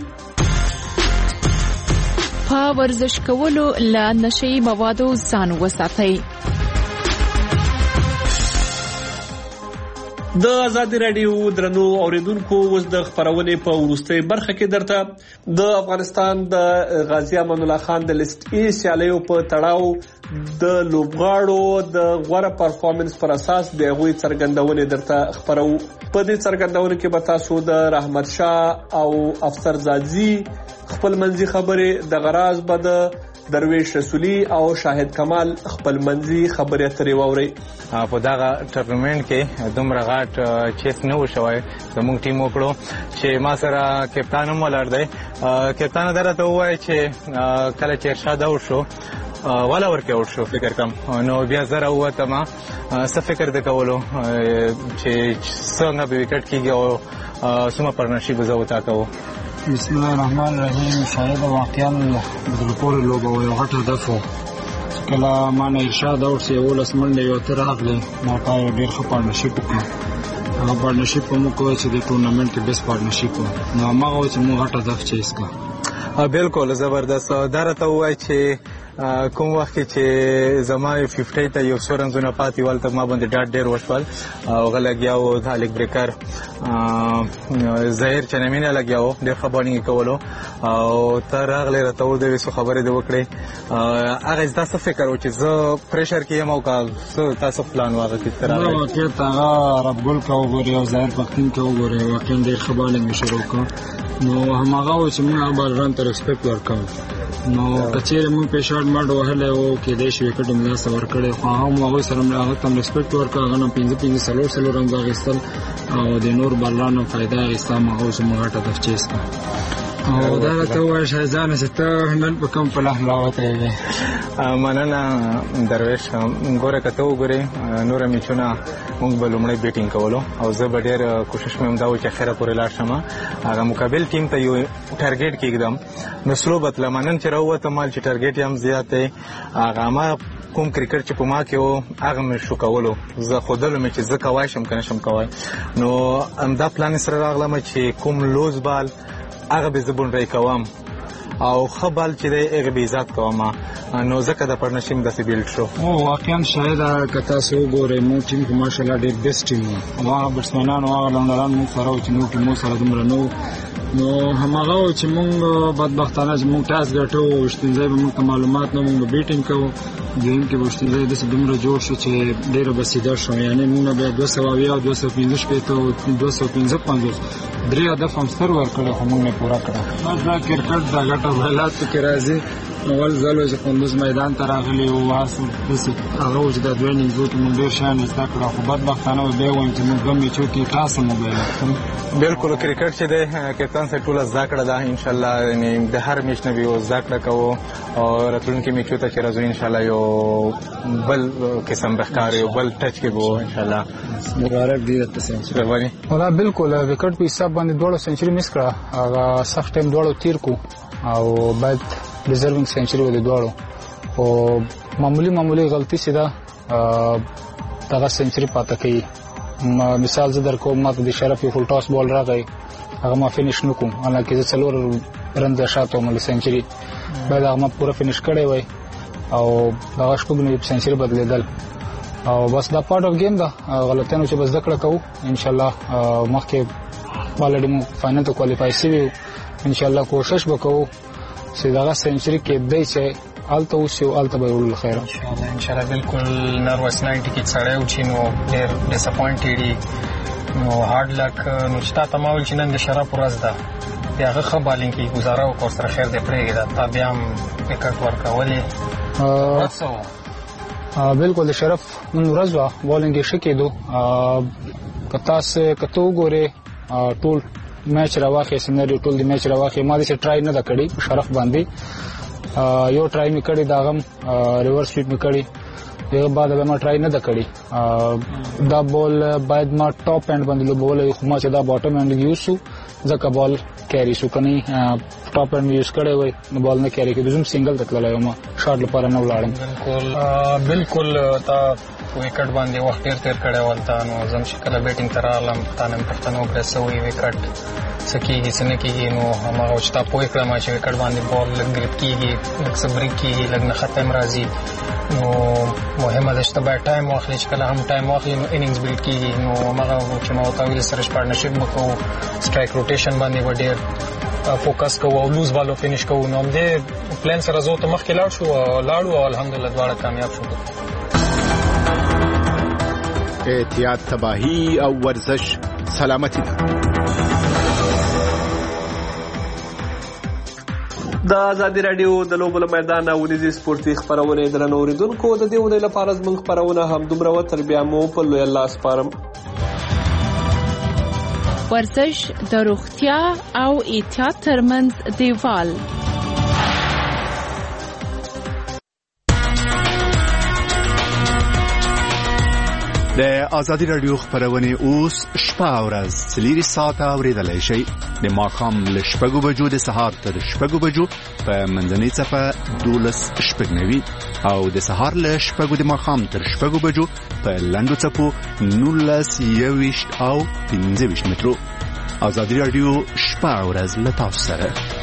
په ورزش کولو له نشئی موادو ځان وساتئ. د آزادي رادیو درنو اوریدونکو اوس د خبرونې په وروستۍ برخه کې درته د افغانستان د غازی امان الله خان د لیست ای سیالیو په تړاو د لوبغاړو د غوړه پرفارمنس پر اساس د غوي څرګندونې درته خبرو. په دې څرګندونې کې به تاسو د رحمت شاه او افسر زادزی خپل منځي خبره د غراز به د درویش رسولی او شاهد کمال خپل منځي خبرې اترې واوري. په دغه ټورنمنت کې دومره غاټ چیس نه وشوي زموږ ټیم وکړو چې ما سره کپتان هم ولاړ دی. کپتان درته وایي چې کله چې ارشاد او شو والا ورکه اور شو فکر کم نو بیا زره وته ما څه فکر د کولو چې څنګه به وکټ کیږي او سم پارتنرشپ زوتا کوو. بسم الله الرحمن الرحیم. شاید واقعا د لپاره لوبه یو غټ هدف و. کله ما نه ارشاد اور سی ولس منډه یو تر اخلي ما پای ډیر ښه پارتنرشپ وکړ. هغه پارتنرشپ مو کوي چې د ټورنمنت کې بیس پارتنرشپ نو ما غواړم چې مو غټ هدف چیز کا. بالکل زبردست. درته وای چې کوم وخت چې زما 50 ته یو سورنزونه پاتې ولته ما باندې ډاټ ډیر وشول او غلګیاو د الک بریکر ظاهر چنمینه لګیاو ډیر خبرونه کولو او تر هغه راته و د وسو خبرې د وکړې هغه تاسو فکر و چې زه پریشر کې یم او تاسو پلان واغه کې تر هغه وخت هغه رب ګل کا وګوري او ظاهر پختین کا وګوري واقعا ډیر خبرونه شروع کړ نو هماغه و چې موږ باران ته ریسپیکټ ورکړو. نو کچېره مون پېښور ماډ وهله او کې د شي وکټ مې ځا ور کړې خو هغه سره مې هغه تم ریسپیکټ ورکړ. غنه 15 سلور رنګ غستل او د نور بلانو فائدہ استام هغه سم غټه د چیز او دا ته وای شایزانه چې ته نن په کوم په لحظه راوته مننه درویش. ګوره کته وګوره نور میچونه موږ به لومړی بیټینګ کولو او زه به ډېر کوشش مې دا و چې خیره پورې لاړ شم هغه مقابل ټیم ته یو ټارګټ کېږدم نو سلو بدله منن چې راوته مال چې ټارګټ هم زیات دی هغه ما کوم کرکټ چې په ما کې و هغه مې شو کولو زه خودلو مې چې زه کوای شم کنه شم کوای نو امدا پلان سره راغلم چې کوم لوز بال هغه به زبون راي کوم او خبل چې د هغه به عزت کوم نو ځکه د پارتنرشپ د سیبل شو. او واقعا شاید کته سو ګوره مو ټیم په ماشاءالله ډېر بیسټ ټیم و. هغه بټسمنان او هغه لندران مو سره چې نو ټیم سره دومره نو هماغه چې مونږ بدبختانه چې مونږ ټاس ګټو وشتنځي به مونږ معلومات نو مونږ بیټینګ کوو گیم کې وشتنځي د دومره جوړ شو چې ډېر بسیده شو یعنی مونږ به 200 او 215 پېته 255 درې هدف هم سر ورکړل خو مونږ نه پورا کړه. دا کرکټ دا ګټه حالات کې راځي اول ځل چې قندوز میدان ته راغلی او واسو هغه چې د دوه نیمه کې مونږ ډېر شان زده کړو خو بدبختانه به وایي چې مونږ هم چې کې تاسو موبایل بالکل کرکټ چې د کپتان سره ټول زده کړه ده ان شاء الله یعنی د هر میچ نه به زده کړه کوو او راتلونکي میچو ته چې راځو ان شاء الله یو بل قسم بخکار یو بل ټچ کې وو ان شاء الله. مبارک دی د سنچري باندې ولا بالکل وکټ په حساب باندې دوه سنچري مس کړه هغه سخت ټیم دوه تیر کو او بعد ډیزروینګ سنچري ولې دوه او معمولی غلطي سیده دغه سنچري پاتې کوي. مثال زه درکوم ماته د شرف یو فول ټاس بال راغی هغه ما فینیش نکوم حالکه زه څلور رنز شاته مل سنچري بعد هغه ما پورا فینیش کړی وای او هغه شپږ سنچري بدلیدل او بس دا پارت اف گیم دا غلطانو چې بس ذکر کوو ان شاء الله مخکې بالډ مو فائنل ته کوالیفای شي ان شاء الله کوشش وکړو چې دا سنچري کې دای چې الته وسو الته به ول خیر ان شاء الله بالکل نروس 90 کې سره او چې نو ډېر ډیساپوینټډ نو هارد لک نو چې تاسو ماول چې نن د شرف ورځ ده هغه خبالین کې گزاره او سره خیر دې پرېږه دا تابع هم وکټ ورکولې بالکل د شرف نن ورځ وا بولینګ شکېدو کته وګوره ټول میچ راوخه سيناريو ټول د میچ راوخه ما دې ټرای نه کړی شرف باندې یو ټرای می کړی داغم ریورس سویپ می کړی دغه بعد به ما ټرای نه کړی دا بال باید ما ټاپ اند باندې لوبول خو ما چې دا باټم اند یوسو ځکه بال کیری شو کني ټاپ اند یوز کړی وای نو بال نه کیری کې دوم سنگل تکلای ما شاټ لپاره نه ولاړم بالکل تا وکټ باندې وخت تیر کړی ولته نو زم شکل بیټینګ تر عالم تانه پښتنو پرسوي وکټ سکیږي څنګه کیږي نو هغه چې تا پوي کړم چې وکړ باندې بال لګ ګریپ کیږي لګ صبر کیږي لګ نه ختم راځي نو مهمه ده چې ته باید ټایم واخلې چې کله هم ټایم واخلې نو انینګز بیلډ کیږي نو هغه چې ما ورته ویل سره پارټنرشپ وکړو سټرایک روټیشن باندې وډیر فوکس کوو او لوز بالو فینیش کوو نو هم دې پلان سره زه ته مخکې لاړو او الحمدلله دواړه کامیاب شو احتیاط تباهی او ورزش سلامتی ده د ازادي رادیو د لوبو له میدان ونیزي سپورتي خبرونه درنو اوریدونکو د دې ونې لپاره زموږ خبرونه همدومره و تر بیا مو په لوی الله سپارم ورزش د روغتیا او احتیاط ترمنځ دیوال د ازادي رادیو خبرونه اوس شپه او ورځ 3 ساعته اوریدلای شئ د ماښام له 6 بجو د سهار تر 6 بجو په منځنۍ صفه 12:09 او د سهار له 6 د ماښام تر 6 بجو په لنډو صفو 19 او 15 مترو. ازادي رادیو شپه او ورځ له تاسو سره